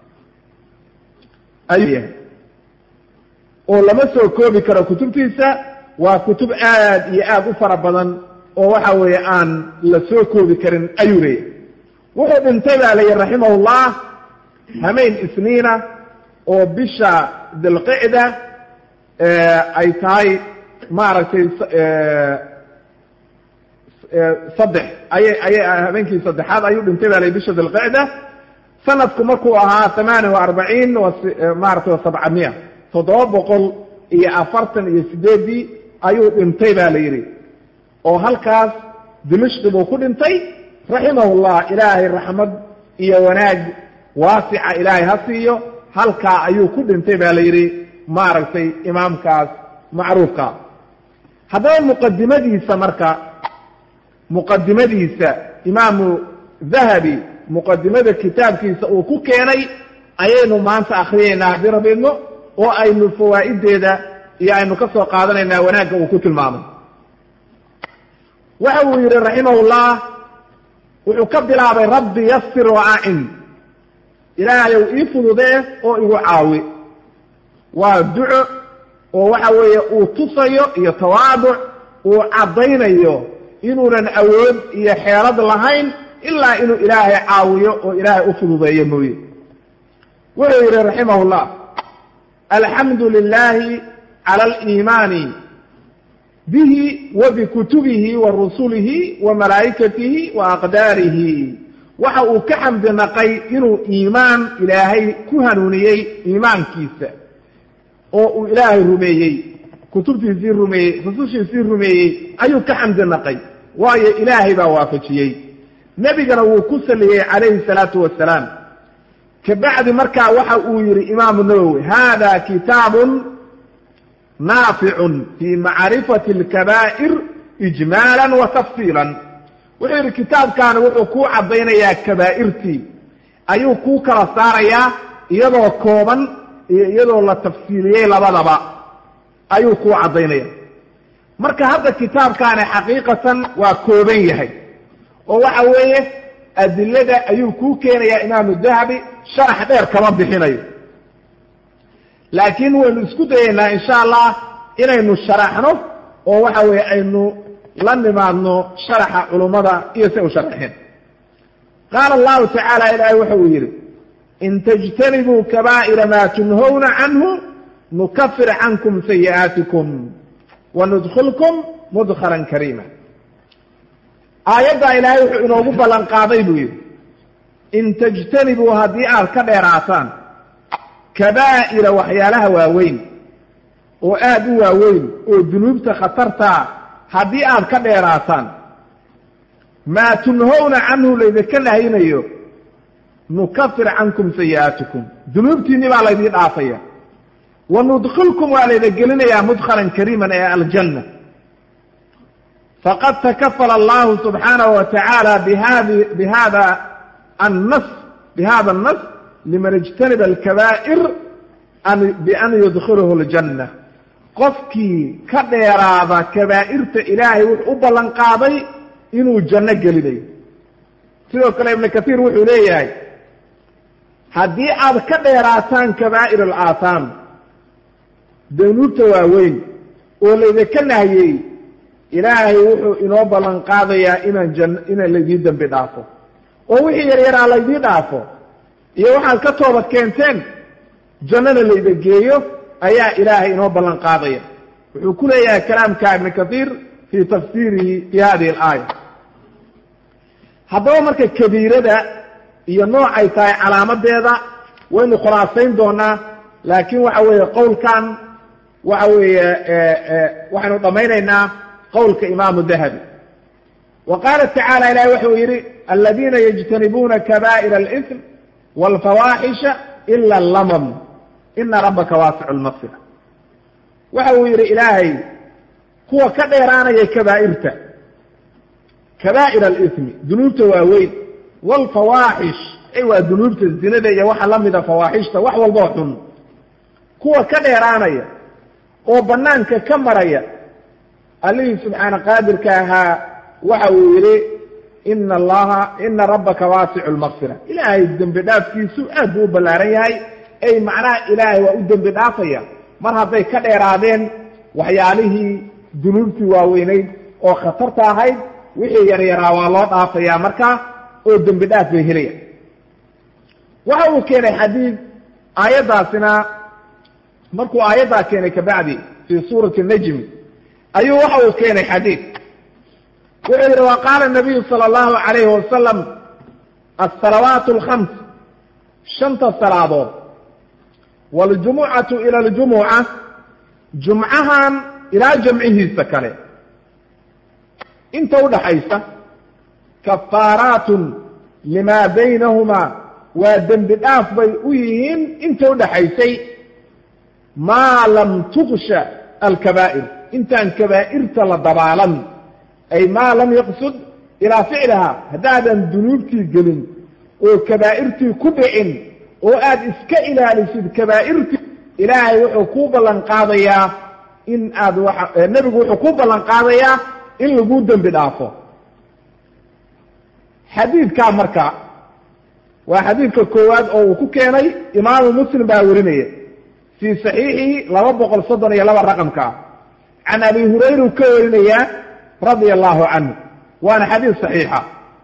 ayuu yahay oo lama soo koobi karo kutubtiisa. waa kutub aad iyo aad u fara badan oo waxa weeye aan la soo koobi karin ayuu leeyahay. wuxuu dhintay baa la yidhi raximahullah hameen isniina oo bisha dilqicda ay tahay maaragtay 3 ayay habeenkii saddexaad ayuu dhintay baa la yidhi bisha dilqicda. sanadku markuu ahaa 48 maaragtay 700 748 ayuu dhintay baa la yidhi, oo halkaas dimishqi buu ku dhintay raximahullah. ilaahay raxmad iyo wanaag waasica ilaahay ha siiyo. halkaa ayuu ku dhintay baa la yidhi maaragtay imaamkaas macruufka. haddaba muqadimadiisa imaamu dahabi muqadimada kitaabkiisa uu ku keenay ayaynu maanta akriyeynaa haddii rabiidno, oo aynu fawaa'ideeda iyo aynu ka soo qaadanaynaa wanaagga uu ku tilmaamay. waxa uu yidhi raximahullah, wuxuu ka bilaabay rabbi yasir waacin, ilaahayow ii fududee oo igu caawi. waa duco oo waxa weeye uu tusayo iyo tawaaduc, uu caddaynayo inuunan awood iyo xeelad lahayn ilaa inuu ilaahay caawiyo oo ilaahay u fududeeyo mooye. wuxuu yidhi raximahullah, alxamdu lilahi cala aliimaani bihi wa bikutubihi wa rusulihi wa malaa'ikatihi wa aqdaarihi. waxa uu ka xamdi naqay inuu iimaan ilaahay ku hanuuniyey iimaankiisa, oo uu ilaahay rumeeyey, kutubtiisii rumeeyey, rusushiisii rumeeyey ayuu ka xamdi naqay, waayo ilaahay baa waafajiyey. nebigana wuu ku saliyey calayhi salaatu wassalaam. kabacdi markaa waxa uu yidhi imaamu nawowi, hada kitaabun naaficun fi macrifati alkabaa'ir ijmaalan wa tafsiilan. wuxuu yidhi kitaabkaani wuxuu kuu caddaynayaa kabaa'irtii, ayuu kuu kala saarayaa iyadoo kooban iyo iyadoo la tafsiiliyey labadaba ayuu kuu caddaynaya. marka hadda kitaabkaani xaqiiqatan waa kooban yahay, oo waxa weeye adilada ayuu kuu keenayaa imaamu dahabi, sharax dheer kama bixinayo. laakiin waynu isku dayaynaa insha allah inaynu sharaxno oo waxa weeye aynu la nimaadno sharaxa culummada iyo si u sharaxeen. qaala allahu tacaala, ilaahay waxa uu yidhi, in tajtanibuu kabaa'ira maa tunhawna canhu nukafir cankum sayi'aatikum wanudkhilkum mudkhalan kariima. aayaddaa ilaahay wuxuu inoogu ballan qaaday buu yidhi, in tajtanibuu haddii aad ka dheeraataan kabaa'ira waxyaalaha waaweyn oo aad u waaweyn oo dunuubta khatartaa haddii aad ka dheeraataan maa tunhowna canhu laydinka nahaynayo nukafir cankum sayi'aatikum dunuubtiinni baa laydin dhaafaya wa nudkhilkum waa layda gelinayaa mudkhalan kariiman ee aljanna faqad takafala allahu subxaanahu wa tacaala bihada annas liman ijtaniba alkabaa'ir bian yudkhiluhu aljanna qofkii ka dheeraada kabaa'irta ilaahay wuxuu u ballan qaaday inuu janno gelinayo sidoo kale ibnu kasiir wuxuu leeyahay haddii aad ka dheeraataan kabaa'ir alaahaam dunuubta waaweyn oo laydinka nahiyey ilaahay wuxuu inoo ballan qaadayaa inaan laydiin dembi dhaafo oo wixii yaryaraa laydiin dhaafo iyo waxaad ka toobad keenteen jannana layda geeyo ayaa ilaahay inoo ballan qaadaya wuxuu ku leeyahay kalaamka ibnu kasiir fii tafsiirihi fi hadihi alaaya haddaba marka kabiirada iyo noocay tahay calaamadeeda waynu khulaasayn doonaa laakiin waxa weeye qowlkan waxa weeye waxaynu dhammaynaynaa qowlka imaamu dahabi wa qaala tacaala ilahi wuxuu yidhi aladiina yajtanibuuna kabaa'ira alism waalfawaaxisha ila allamam ina rabbaka waasicu lmaqfira waxa uu yidhi ilaahay kuwa ka dheeraanaya kabaa'irta kabaa'ir alismi dunuubta waaweyn waalfawaaxish waa dunuubta zinada iyo waxa la mida fawaaxishta wax walboo xun kuwa ka dheeraanaya oo banaanka ka maraya allihii subxaana qaadirka ahaa waxa uu yidhi ina rabbaka waasicu lmaqfira ilaahay dembi dhaafkiisu aad buu u ballaaran yahay ay macnaha ilaahay waa u dembi dhaafaya mar hadday ka dheeraadeen waxyaalihii dunuubtii waaweynayd oo khatarta ahayd wixii yaryaraa waa loo dhaafayaa markaa oo dembi dhaaf bay helaya waxa uu keenay xadiid aayaddaasina markuu aayaddaa keenay kabacdi fii suurati najmi ayuu waxa uu keenay xadiid wuxuu yidhi wa qaala nabiyu sala allahu calayhi wasalam alsalawaatu alkhams shanta salaadood waljumucatu ila aljumuca jumcahan ilaa jamcihiisa kale inta udhaxaysa kafaaraatun limaa baynahumaa waa dembi dhaaf bay u yihiin inta udhaxaysay maa lam tuksha alkabaa'ir intaan kabaa'irta la dabaalan ay maa lam yaqsud ilaa ficlihaa haddaadan dunuubtii gelin oo kabaa'irtii ku dhicin oo aad iska ilaalisid kabaa'irtii ilaahay wuxuu kuu ballan qaadayaa in aad nebigu wuxuu kuu ballan qaadayaa in lagu dembi dhaafo xadiidkaa marka waa xadiidka koowaad oo uu ku keenay imaamu muslim baa werinaya fii saxiixihi 232 raqamka can abi hurayra ka warinaya radia allahu canhu waana xadiid saxiixa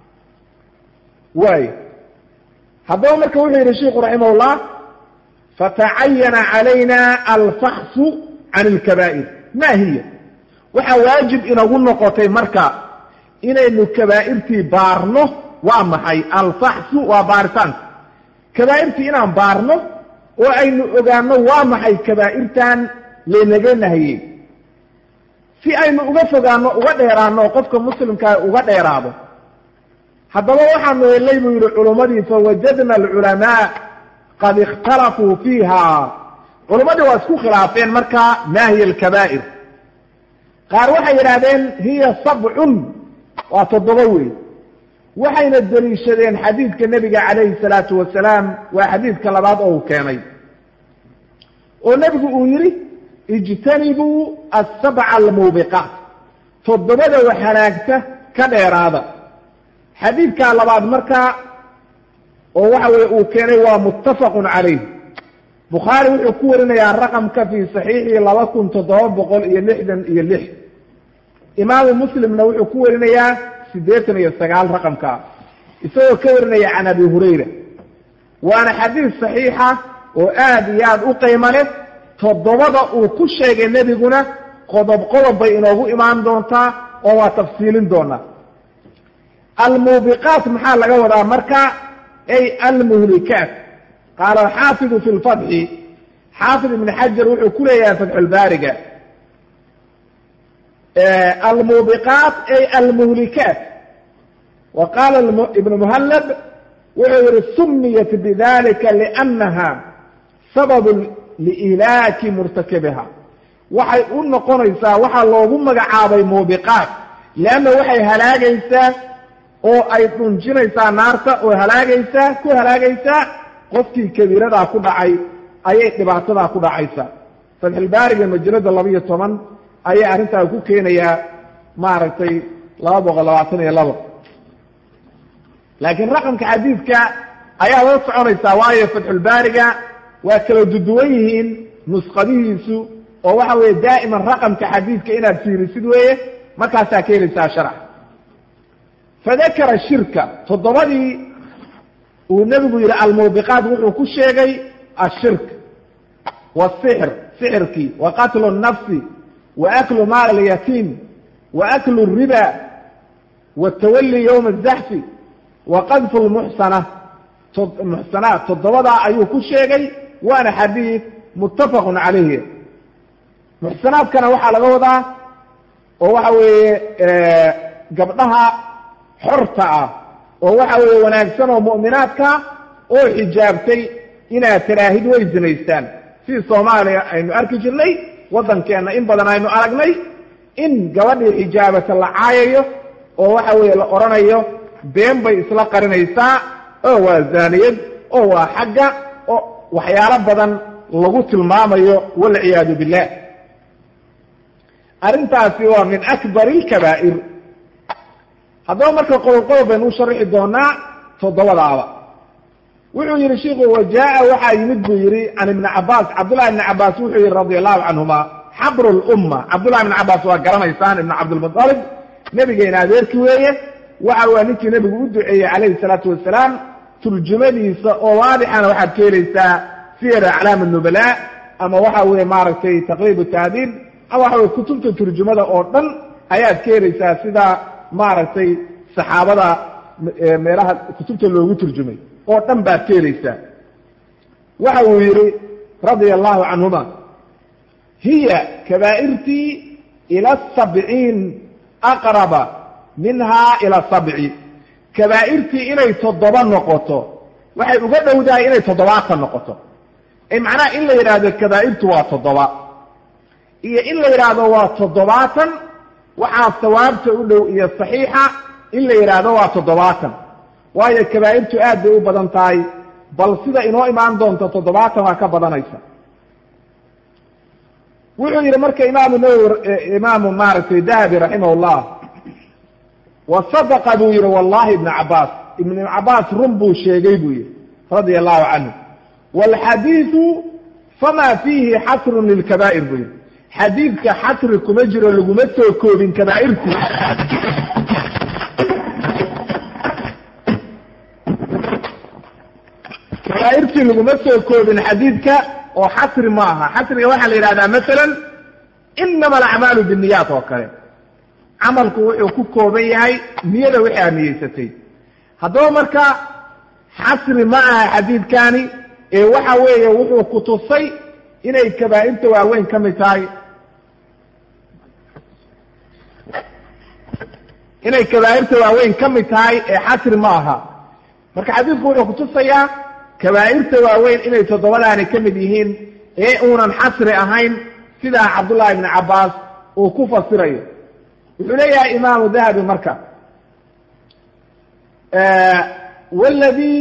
waay haddaba marka wuxuu yidhi sheikhu raximahullah fatacayana calayna alfaxsu can alkabaa'ir ma hiya waxaa waajib inagu noqotay marka inaynu kabaa'irtii baarno waa maxay alfaxsu waa baaritaanka kabaa'irtii inaan baarno oo aynu ogaano waa maxay kabaa'irtan laynaga nahiyey si aynu uga fogaano uga dheeraano qofka muslimkaa uga dheeraado haddaba waxaanu helay buu yidhi culummadii fawajadna alculamaa qad ikhtalafuu fiiha culummadii waa isku khilaafeen markaa maa hiya alkabaa'ir qaar waxay yidhaahdeen hiya 7 waa 7 wey waxayna deliishadeen xadiidka nebiga calayhi salaatu wasalaam waa xadiidka labaad oo uu keenay oo nebigu uu yidhi ijtanibuu as-7 almuubiqaat 7 wax halaagta ka dheeraada xadiidkaa labaad markaa oo waxa weye uu keenay waa muttafaqun calayh bukhaari wuxuu ku warinayaa raqamka fii saxiixii 2766 imaamu muslimna wuxuu ku warinayaa 89 raqamka isagoo ka warinaya can abi hurayra waana xadiis saxiixa oo aad iyo aad u qiimo leh 7 uu ku sheegay nebiguna qodob bay inoogu imaan doontaa oo waa tafsiilin doonaa almuubiqaat maxaa laga wadaa marka ay almuhlikaat qaala alxaafidu fi lfatxi xaafid ibn xajar wuxuu ku leeyahay fatxulbaariga almuubiqaat ay almuhlikaat wa qaala ibn muhallab wuxuu yihi sumiyat bidalika liannaha sababu liilaaki murtakibiha waxay u noqonaysaa waxaa loogu magacaabay muubiqaat leanna waxay halaagaysaa oo ay dhunjinaysaa naarta oo ku halaagaysaa qofkii kabiiradaa ku dhacay ayay dhibaatadaa ku dhacaysaa fatxulbaariga majalada 12 ayay arrintaa ku keenayaa maaragtay 222 laakiin raqamka xadiidka ayaa la soconaysaa waayo fatxulbaariga waa kala duduwan yihiin nusqadihiisu oo waxa weeye daa'iman raqamka xadiidka inaad fiirisid weeye markaasaa ka helaysaa sharx fadakara shirka 7dii uu nebigu yidhi almuubiqaat wuxuu ku sheegay ashirk wasixr sixirkii wa qatlu الnafsi wa aklu maal alyatiim wa aklu الriba watawali ywma الzaxfi wa qadfu lmuxsanaat 7daa ayuu ku sheegay waana xadiid muttafaqun calayhi muxsanaadkana waxaa laga wadaa oo waxa weeye gabdhaha xorta ah oo waxa weeye wanaagsan oo mu'minaadka oo xijaabtay inaad tiraahid way zinaystaan sidii soomaaliya aynu arki jirnay waddankeenna in badan aynu aragnay in gabadhii xijaabata la caayayo oo waxa weeye la odhanayo been bay isla qarinaysaa oo waa zaaniyad oo waa xagga oo waxyaalo badan lagu tilmaamayo walciyaadu billah arrintaasi waa min akbar alkabaa'ir haddaba marka qodob baynu u sharixi doonaa 7daaba wuxuu yihi shiku wajaa waxaa yimid buu yihi can ibni cabaas cabdullahi ibni cabaas wuxuu yihi radi allahu canhuma xabru lumma cabdullahi ibni cabaas waa garanaysaan ibn cabdilmuطalib nebigeena adeerki weeye waxa waa ninkii nebigu u duceeyey calayhi salaatu wasalaam turjumadiisa oo waadixana waxaad ka helaysaa siyar aclaam الnubala ama waxa weeye maaragtay taqriib tahdiib ama waxa weye kutubta turjumada oo dhan ayaad ka helaysaa sida maaragtay saxaabada meelaha kutubta loogu turjumay oo dhan baad ka helaysaa waxa uu yihi radia allahu canhuma hiya kabaa'irtii ila 70 aqraba minha ila 7 kabaa'irtii inay 7 noqoto waxay uga dhowdahay inay 70 noqoto ay macnaha in la yidhaahdo kabaa'irtu waa 7 iyo in la yidhaahdo waa 70 waxaa sawaabta u dhow iyo saxiixa in la yidhaahdo waa 70 waayo kabaa'irtu aad bay u badan tahay bal sida inoo imaan doonto 70 waa ka badanaysa wuxuu yidhi marka imaamu maaragtay dahabi raximahullah wa sadaqa buu yihi wallahi ibn cabaas run buu sheegay buu yihi radia allahu canhu waalxadiidu fama fiihi xasrun lilkabaa'ir buu yihi xadiidka xasri kuma jiro laguma soo koobin kabaa'irku kabaa'irtii laguma soo koobin xadiidka oo xasri ma aha xasriga waxaa la yidhahdaa masalan inama alacmaalu binniyaat oo kale camalku wuxuu ku kooban yahay niyada wixii aad niyeysatay haddaba marka xasri ma aha xadiidkani ee waxa weeye wuxuu ku tusay inay kabaa'irta waaweyn ka mid tahay inay kabaa'irta waaweyn ka mid tahay ee xasri ma aha marka xadiidku wuxuu kutusayaa kabaa'irta waaweyn inay 7daani ka mid yihiin ee uunan xasri ahayn sidaa cabdullahi ibni cabaas uu ku fasirayo wuxuu leeyahay imaamu dahabi marka wاladii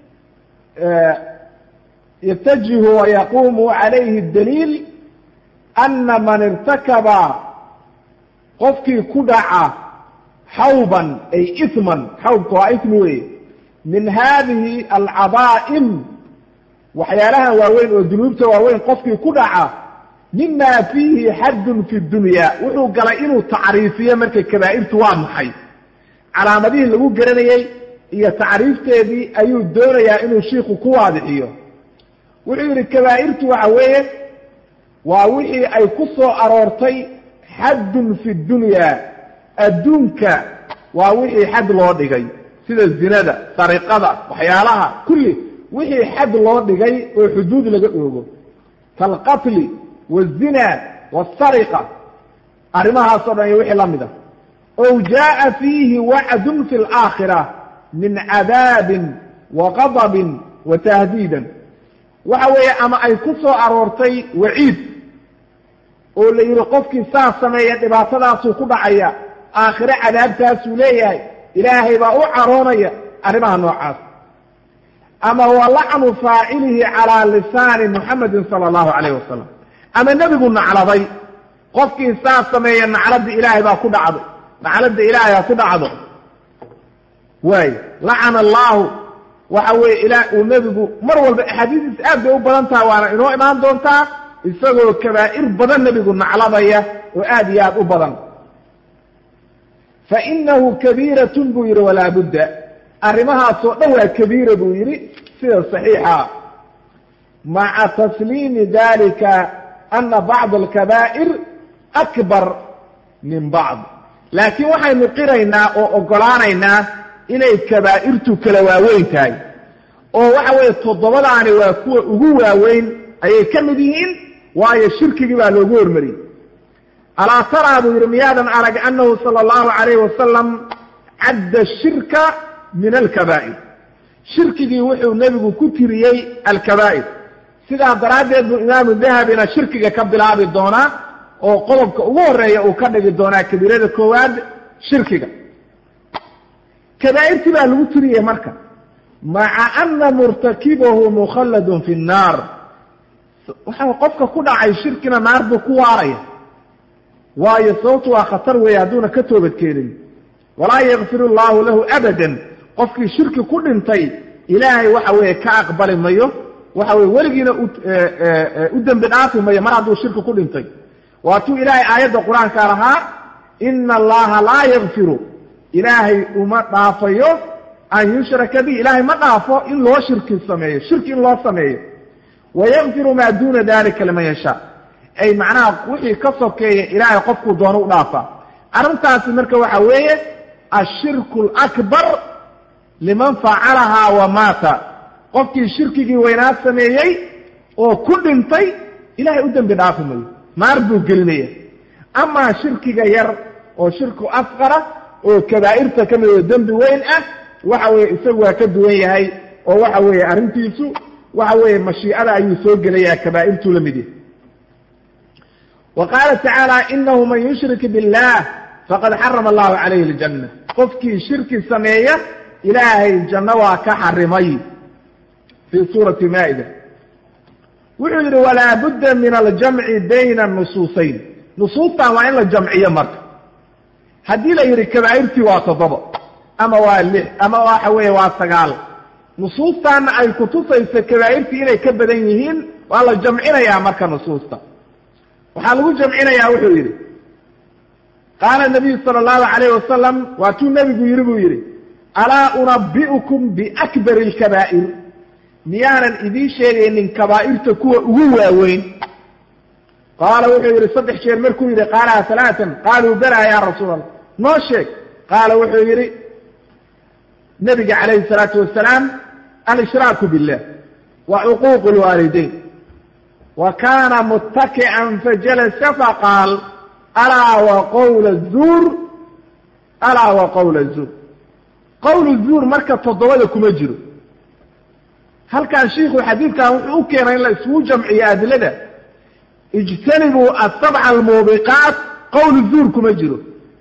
yatajihu wayaqumu calayhi اdaliil ana man irtakaba qofkii ku dhaca xawban ay isman xawbka waa ismi weye min hadihi alcadaa'im waxyaalahan waaweyn oo dunuubta waaweyn qofkii ku dhaca mima fiihi xaddun fi dunya wuxuu galay inuu tacriifiyo marka kabaa'irtu waa maxay calaamadihii lagu garanayey iyo tacriifteedii ayuu doonayaa inuu shiiku ku waadixiyo wuxuu yidhi kabaa'irtu waxa weeye waa wixii ay ku soo aroortay xaddun fi dunya adduunka waa wixii xad loo dhigay sida zinada sariqada waxyaalaha kulli wixii xad loo dhigay oo xuduud laga oogo kaalqatli waalzina waalsariqa arrimahaasoo dhan iyo wixii la mid a ow jaa'a fiihi wacdun fi alaakhira min cadaabin wa qadabin wa tahdiidan waxa weeye ama ay ku soo aroortay waciid oo la yidhi qofkii saas sameeya dhibaatadaasuu ku dhacaya aakhire cadaabtaasuu leeyahay ilaahay baa u caroonaya arrimaha noocaas ama wa lacnu faacilihi calaa lisaani muxamedin sala allahu calayh wasalam ama nebigu nacladay qofkii saas sameeya nacladda ilaahay baa ku dhacday nacladda ilaahay ha ku dhacdo waay lacana allaahu waxa weeye ilaa uu nebigu mar walba axaadiistiis aad bay u badan tahay waana inoo imaan doontaa isagoo kabaa'ir badan nebigu nacladaya oo aad iyo aad u badan fa inahu kabiiratun buu yidhi walaa budda arrimahaasoo dhan waa kabiira buu yidhi sida saxiixa maca tasliimi dalika ana bacda alkabaa'ir akbar min bacd laakiin waxaynu qiraynaa oo oggolaanaynaa inay kabaa'irtu kala waaweyn tahay oo waxa weeye toddobadaani waa kuwa ugu waaweyn ayay ka mid yihiin waayo shirkigii baa loogu hormariyey alaa taraa buu yidhi miyaadan arag annahu sala allahu calayh wasalam cadda shirka min alkabaa'ir shirkigii wuxuu nebigu ku tiriyey alkabaa'ir sidaa daraaddeed buu imaamu dahabina shirkiga ka bilaabi doonaa oo qodobka ugu horreeya uu ka dhigi doonaa kabiirada koowaad shirkiga kabaa'irtii baa lagu tiriyey marka maca ana murtakibahu mukhalladun fi nnaar waxa qofka ku dhacay shirkina naar buu ku waaraya waayo sababtu waa khatar weeye hadduuna ka toobadkeenin walaa yakfiru allahu lahu abadan qofkii shirki ku dhintay ilaahay waxa weeye ka aqbali mayo waxa weye weligiina u dembi dhaafi mayo mar hadduu shirki ku dhintay waatuu ilaahay aayadda qur-aanka lahaa ina allaha laa yakfiru ilaahay uma dhaafayo an yushraka bi ilaahay ma dhaafo in loo shirki sameeyo shirki in loo sameeyo wayakfiru maa duuna dalika liman yashaa ay macnaha wixii ka sokeeya ilaahay qofkuu doono u dhaafa arrintaasi marka waxa weeye ashirku alakbar liman facalahaa wa maata qofkii shirkigii weynaa sameeyey oo ku dhintay ilaahay u dembi dhaafi mayo naar buu gelinaya amaa shirkiga yar oo shirku asqara oo kabaa'irta ka mid oo dembi weyn ah waxa weeye isagu waa ka duwan yahay oo waxa weeye arrintiisu waxa weeye mashiicada ayuu soo gelayaa kabaa'irtuu la mid yahay wa qaala tacaala inahu man yushrik billah faqad xarama allahu calayhi aljanna qofkii shirki sameeya ilaahay janno waa ka xarimay fii suurati maa'ida wuxuu yidhi walaa budda min aljamci bayna nusuusayn nusuustan waa in la jamciyo marka haddii la yidhi kabaa'irtii waa 7 ama waa 6 ama waxa weeye waa 9 nusuustaanna ay kutusayso kabaa'irtii inay ka badan yihiin waa la jamcinayaa marka nusuusta waxaa lagu jamcinayaa wuxuu yidhi qaala nabiyu sala allahu calayh wasalam waatuu nebigu yidhi buu yidhi alaa unabbi'ukum biakbari alkabaa'ir miyaanan idiin sheegaynin kabaa'irta kuwa ugu waaweyn qaala wuxuu yidhi 3 jeer markuu yidhi qaalaha 3 qaaluu balaa yaa rasuula allah noo sheeg qaala wuxuu yidhi nabiga calayhi salaatu wasalaam alshraaku billah wa cuquuqu lwaalidayn wa kaana muttaki'an fajalasa faqaal alaa wa qawla zuur alaa wa qawla zuur qawlu zuur marka 7 kuma jiro halkan shiikhu xadiidkan wuxuu u keenay in la isugu jamciyo adilada ijtanibuu asabca almuubiqaat qawlu zuur kuma jiro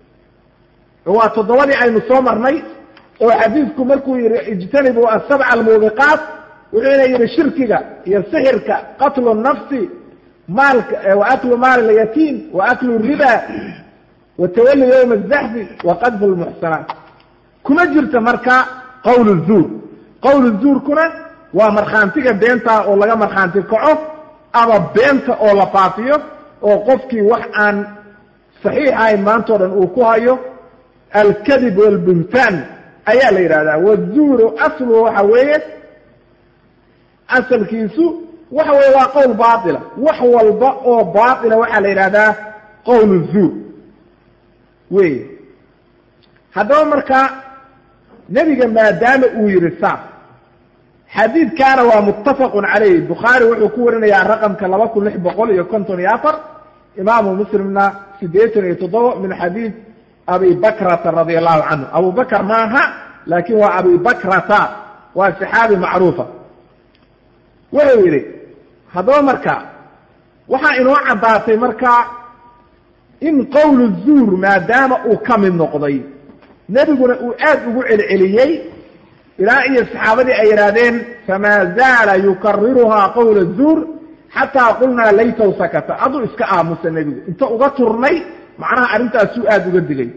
waa 7 aynu soo marnay oo xadiidku markuu yidhi ijtanibuu asabca almuubiqaat wuxuuna yidhi shirkiga iyo sixirka qatlu nafsi maalka wa aklu maal alyatiim wa aklu riba wa tawalli yowma azaxfi wa qadfu lmuxsanaat kuma jirta marka qawlu zuur qawlu zuurkuna waa markhaantiga beenta oo laga markhaanti kaco ama beenta oo la faafiyo oo qofkii wax aan saxiix ahayn maantao dhan uu ku hayo alkadib walbuhtaan ayaa la yidhahdaa wazuuru asluhu waxa weeye asalkiisu waxa weeye waa qowl baatila wax walba oo baatila waxaa la yidhahdaa qowl zuur wey haddaba marka nebiga maadaama uu yidhi saas xadiidkaana waa muttafaqun calayh. bukhaari wuxuu ku warinayaa raqamka 2654, imaamu muslimna 87 min xadiid abi bakrata radi allahu canhu. abu bakr maaha, laakin waa abi bakrata, waa saxaabi macruufa. wuxuu yidhi haddaba marka waxaa inoo caddaatay marka in qowlu zuur maadaama uu ka mid noqday, nebiguna uu aad ugu celceliyey ilaa iyo saxaabadii ay yidhaahdeen famaa zaala yukariruhaa qowla zuur xataa qulnaa laytaw sakata. aduu iska aamusa nebigu inta uga turnay, macnaha arrintaasuu aad uga digay.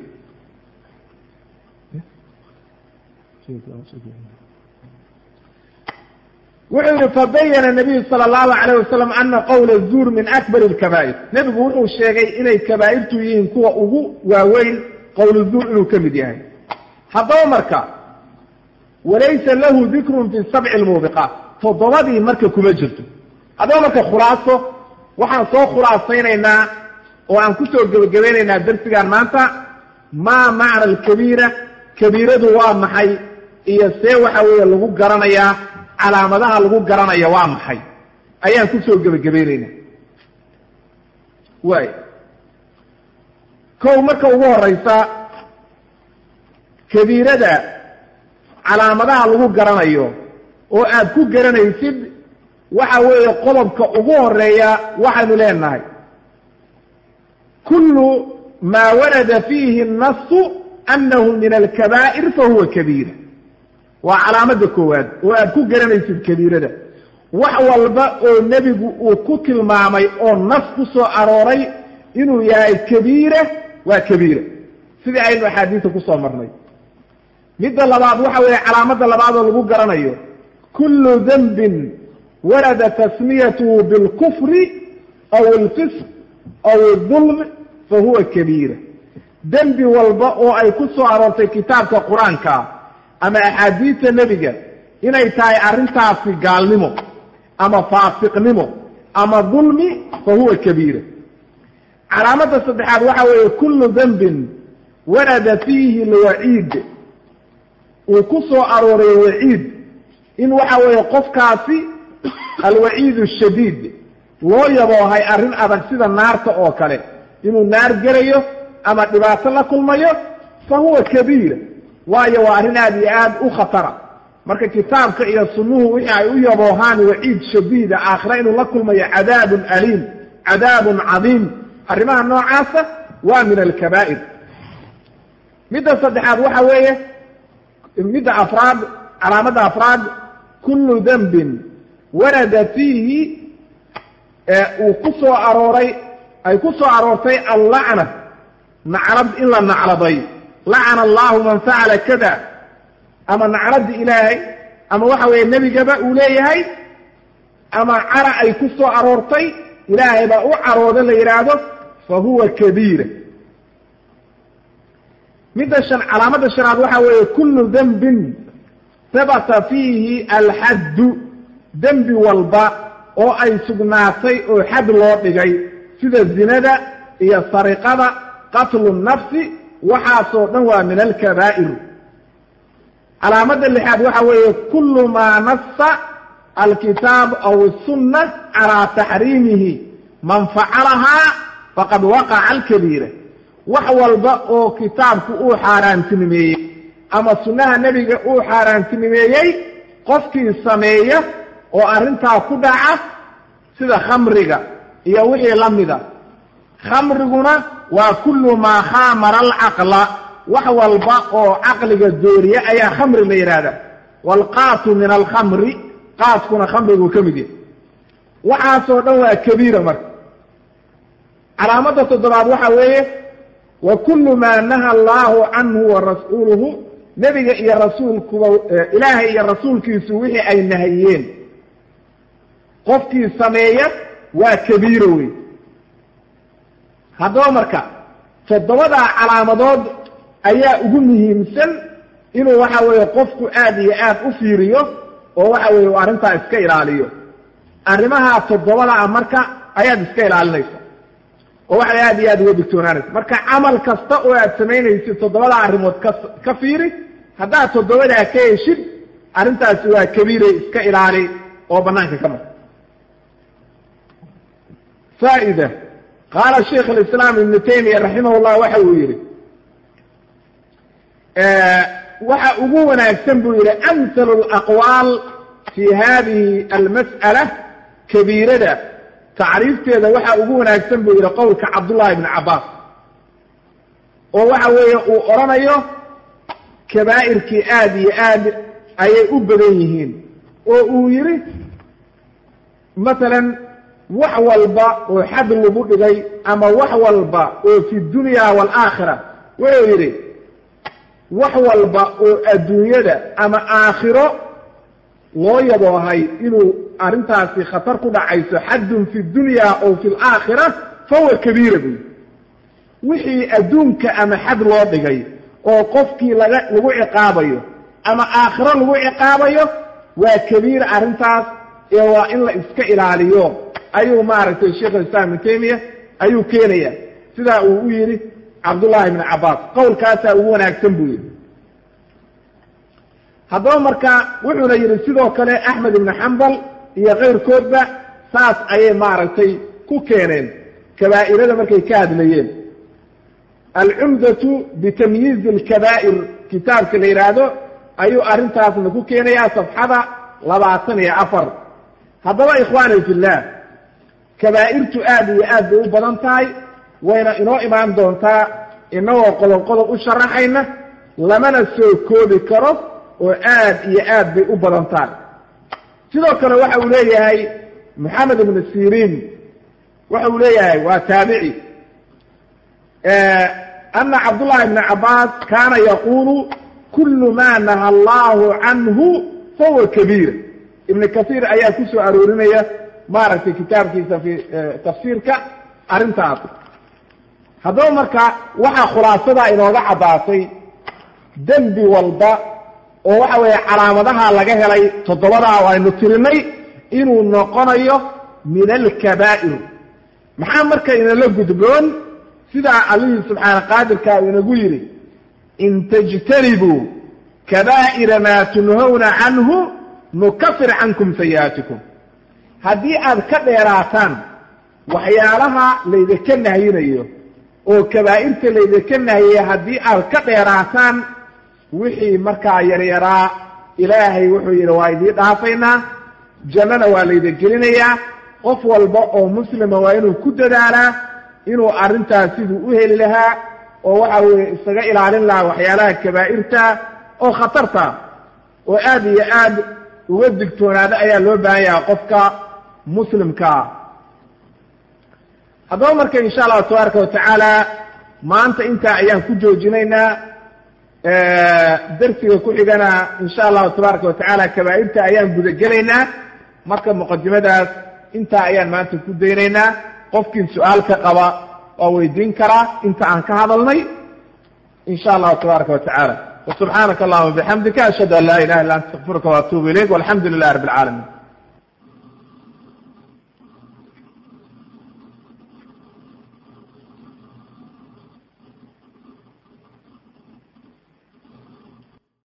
wuxuu yihi fabayana nabiyu sala allahu alayh wasalam ana qowla zuur min akbar alkabaa'ir. nebigu wuxuu sheegay inay kabaa'irtu yihiin kuwa ugu waaweyn, qowlu zuur inuu ka mid yahay. haddaba marka walaysa lahu dikrun fi 7 almuubiqaat, 7 marka kuma jirto. haddaba marka khulaaso waxaan soo khulaasaynaynaa oo aan kusoo gebagabeynaynaa darsigaan maanta, maa macna alkabiira, kabiiradu waa maxay, iyo see waxa weeye lagu garanayaa, calaamadaha lagu garanaya waa maxay, ayaan kusoo gebagabaynaynaa. waay kow marka ugu horeysa kabiirada calaamadaha lagu garanayo oo aad ku garanaysid waxa weeye qodobka ugu horeeya waxaynu leenahay kullu maa warada fiihi الnasu anahu min alkabaa'ir fahuwa kabiira. waa calaamada koowaad oo aad ku garanaysid kabiirada. wax walba oo nebigu uu ku tilmaamay oo nas ku soo arooray inuu yahay kabiira waa kabiira, sidii aynu axaadiisa kusoo marnay. midda labaad waxa weeye calaamada labaad oo lagu garanayo kullu dembin warada tasmiyatuhu bilkufri aw alfisq aw aldulm fahuwa kabiira. dembi walba oo ay ku soo aroortay kitaabka qur-aanka ama axaadiista nebiga inay tahay arrintaasi gaalnimo ama faasiqnimo ama dulmi fahuwa kabiira. calaamada saddexaad waxa weeye kullu dembin warada fiihi alwaciid, uu ku soo arooray waciid, in waxa weeye qofkaasi alwaciid shadiid loo yaboohay arrin adag sida naarta oo kale, inuu naar gelayo ama dhibaato la kulmayo fahuwa kabiira. waayo waa arrin aad iyo aad u khatara. marka kitaabka iyo sunnuhu wixii ay u yaboohaan waciid shadiida, aakhira inuu la kulmayo cadaabun aliim, cadaabun cadiim, arrimaha noocaasa waa min alkabaa'ir. midda saddexaad waxa weeye midda afraad, calaamada afraad kullu dembin warada fiihi uu ku soo arooray, ay ku soo aroortay allacna, naclad in la nacladay, lacana allahu man facala kada, ama nacladii ilaahay, ama waxa weeye nebigaba uu leeyahay, ama cara ay ku soo aroortay ilaahay baa u carooda la yidhaahdo fahuwa kabiira. midda calaamada shanaad waxa weeye kullu dembin habata fiihi alxaddu, dembi walba oo ay sugnaatay oo xad loo dhigay sida zinada iyo sariqada, qatlu nafsi, waxaasoo dhan waa min alkabaa'ir. calaamada lixaad waxa weeye kullu maa nassa alkitaab aw الsunna calaa taxriimihi man facalahaa faqad waqaca alkabiira. wax walba oo kitaabku uu xaaraantinimeeyey ama sunnaha nebiga uu xaaraantinimeeyey qofkii sameeya oo arrintaa ku dhaca, sida khamriga iyo wixii la mida. khamriguna waa kullu maa khaamara alcaqla, wax walba oo caqliga dooriya ayaa khamri la yidhaahdaa. waalqaatu min alkhamri, qaaskuna khamriguu ka mid yahay. waxaasoo dhan waa kabiira. marka calaamada toddobaad waxa weeye wa kullu maa naha allahu canhu wa rasuuluhu, nebiga iyo rasuulkuba, ilaahay iyo rasuulkiisu wixii ay nahayeen qofkii sameeya waa kabiiro wey. haddaba marka 7 calaamadood ayaa ugu muhiimsan inuu waxa weeye qofku aad iyo aad u fiiriyo oo waxa weeye arrintaa iska ilaaliyo. arrimaha 7 marka ayaad iska ilaalinaysa oo waxay aad iyo aad uga digtoonaanaysa. marka camal kasta oo aad samaynaysid 7 arrimood ka fiiri. haddaad 7 ka heshid arrintaasi waa kabiire iska ilaali oo banaanka ka mar. faa'ida qaala sheikh alislaam ibnu taymiya raximahullah waxa uu yidhi waxa ugu wanaagsan buu yidhi amhalu alaqwaal fi hadihi almas'ala kabiirada tacriifteeda waxa ugu wanaagsan buu yidhi qowlka cabdullahi ibni cabbaas oo waxa weeye uu odhanayo kabaa'irkii aad iyo aad ayay u badan yihiin oo uu yidhi masalan wax walba oo xad lagu dhigay ama wax walba oo fi dunya waalaakhira wuxuu yidhi wax walba oo adduunyada ama aakhiro loo yaboohay inuu arrintaasi khatar ku dhacayso xaddun fi dunya ow fi alaakhira fahuwa kabiira buy wixii adduunka ama xad loo dhigay oo qofkii lagu ciqaabayo ama aakhiro lagu ciqaabayo waa kabiira arrintaas ee waa in la iska ilaaliyo ayuu maaragtay sheikh alislaam ibnu taymiya ayuu keenaya sidaa uu u yidhi cabdullahi ibni cabbaas qowlkaasaa ugu wanaagsan buu yidhi. haddaba marka wuxuuna yidhi sidoo kale axmed ibnu xambal iyo kayrkoodba saas ayay maaragtay ku keeneen kabaa'irada markay ka hadlayeen. alcumdatu bitamyiizi alkabaa'ir kitaabka la yidhaahdo ayuu arrintaasna ku keenayaa safxada 24. haddaba ikhwaani fillah kabaa'irtu aad iyo aad bay u badan tahay wayna inoo imaan doontaa inagoo qodob qodob u sharaxayna lamana soo koobi karo oo aad iyo aad bay u badan tahay. sidoo kale waxa uu leeyahay moxamed ibnu siriin waxa uu leeyahay waa taabici ana cabdullahi ibni cabbaas kaana yaqulu kulu ma naha allahu canhu fahuwa kabiir. ibn kasiir ayaa ku soo aroorinaya maaragtay kitaabkiisa fi tafsiirka arrintaas. haddaba marka waxaa khulaasada inooga caddaatay dembi walba oo waxa weeye calaamadaha laga helay 7 aynu tirinay inuu noqonayo min alkabaa'ir. maxaa marka inala gudboon sidaa allihii subxaana qaadirka uu inagu yidhi in tajtanibuu kabaa'ira maa tunhawna canhu nukafir cankum sayi'aatikum. haddii aad ka dheeraataan waxyaalaha laydinka nahyinayo oo kabaa'irta laydinka nahiyaya haddii aad ka dheeraataan wixii markaa yaryaraa ilaahay wuxuu yidhi waa idiin dhaafaynaa jannana waa laydin gelinayaa. qof walba oo muslima waa inuu ku dadaalaa inuu arrintaas siduu u heli lahaa oo waxa weeye isaga ilaalin lahaa waxyaalaha kabaa'irta oo khatarta oo aad iyo aad uga digtoonaada ayaa loo baahan yahay qofka muslimkaa. haddaba marka insha allahu tabaaraka watacaala maanta intaa ayaan ku joojinaynaa. darsiga ku xigana insha allahu tabaaraka watacaala kabaa'irta ayaan gudagelaynaa. marka muqadimadaas intaa ayaan maanta ku daynaynaa. qofkii su-aal ka qaba waa weydiin karaa inta aan ka hadalnay insha allahu tabaaraka watacaala. وسبحانك اللهم وبحمدك أشهد أن لا إله إلا أنت أستغفرك وأتوب إليك والحمد لله رب العالمين.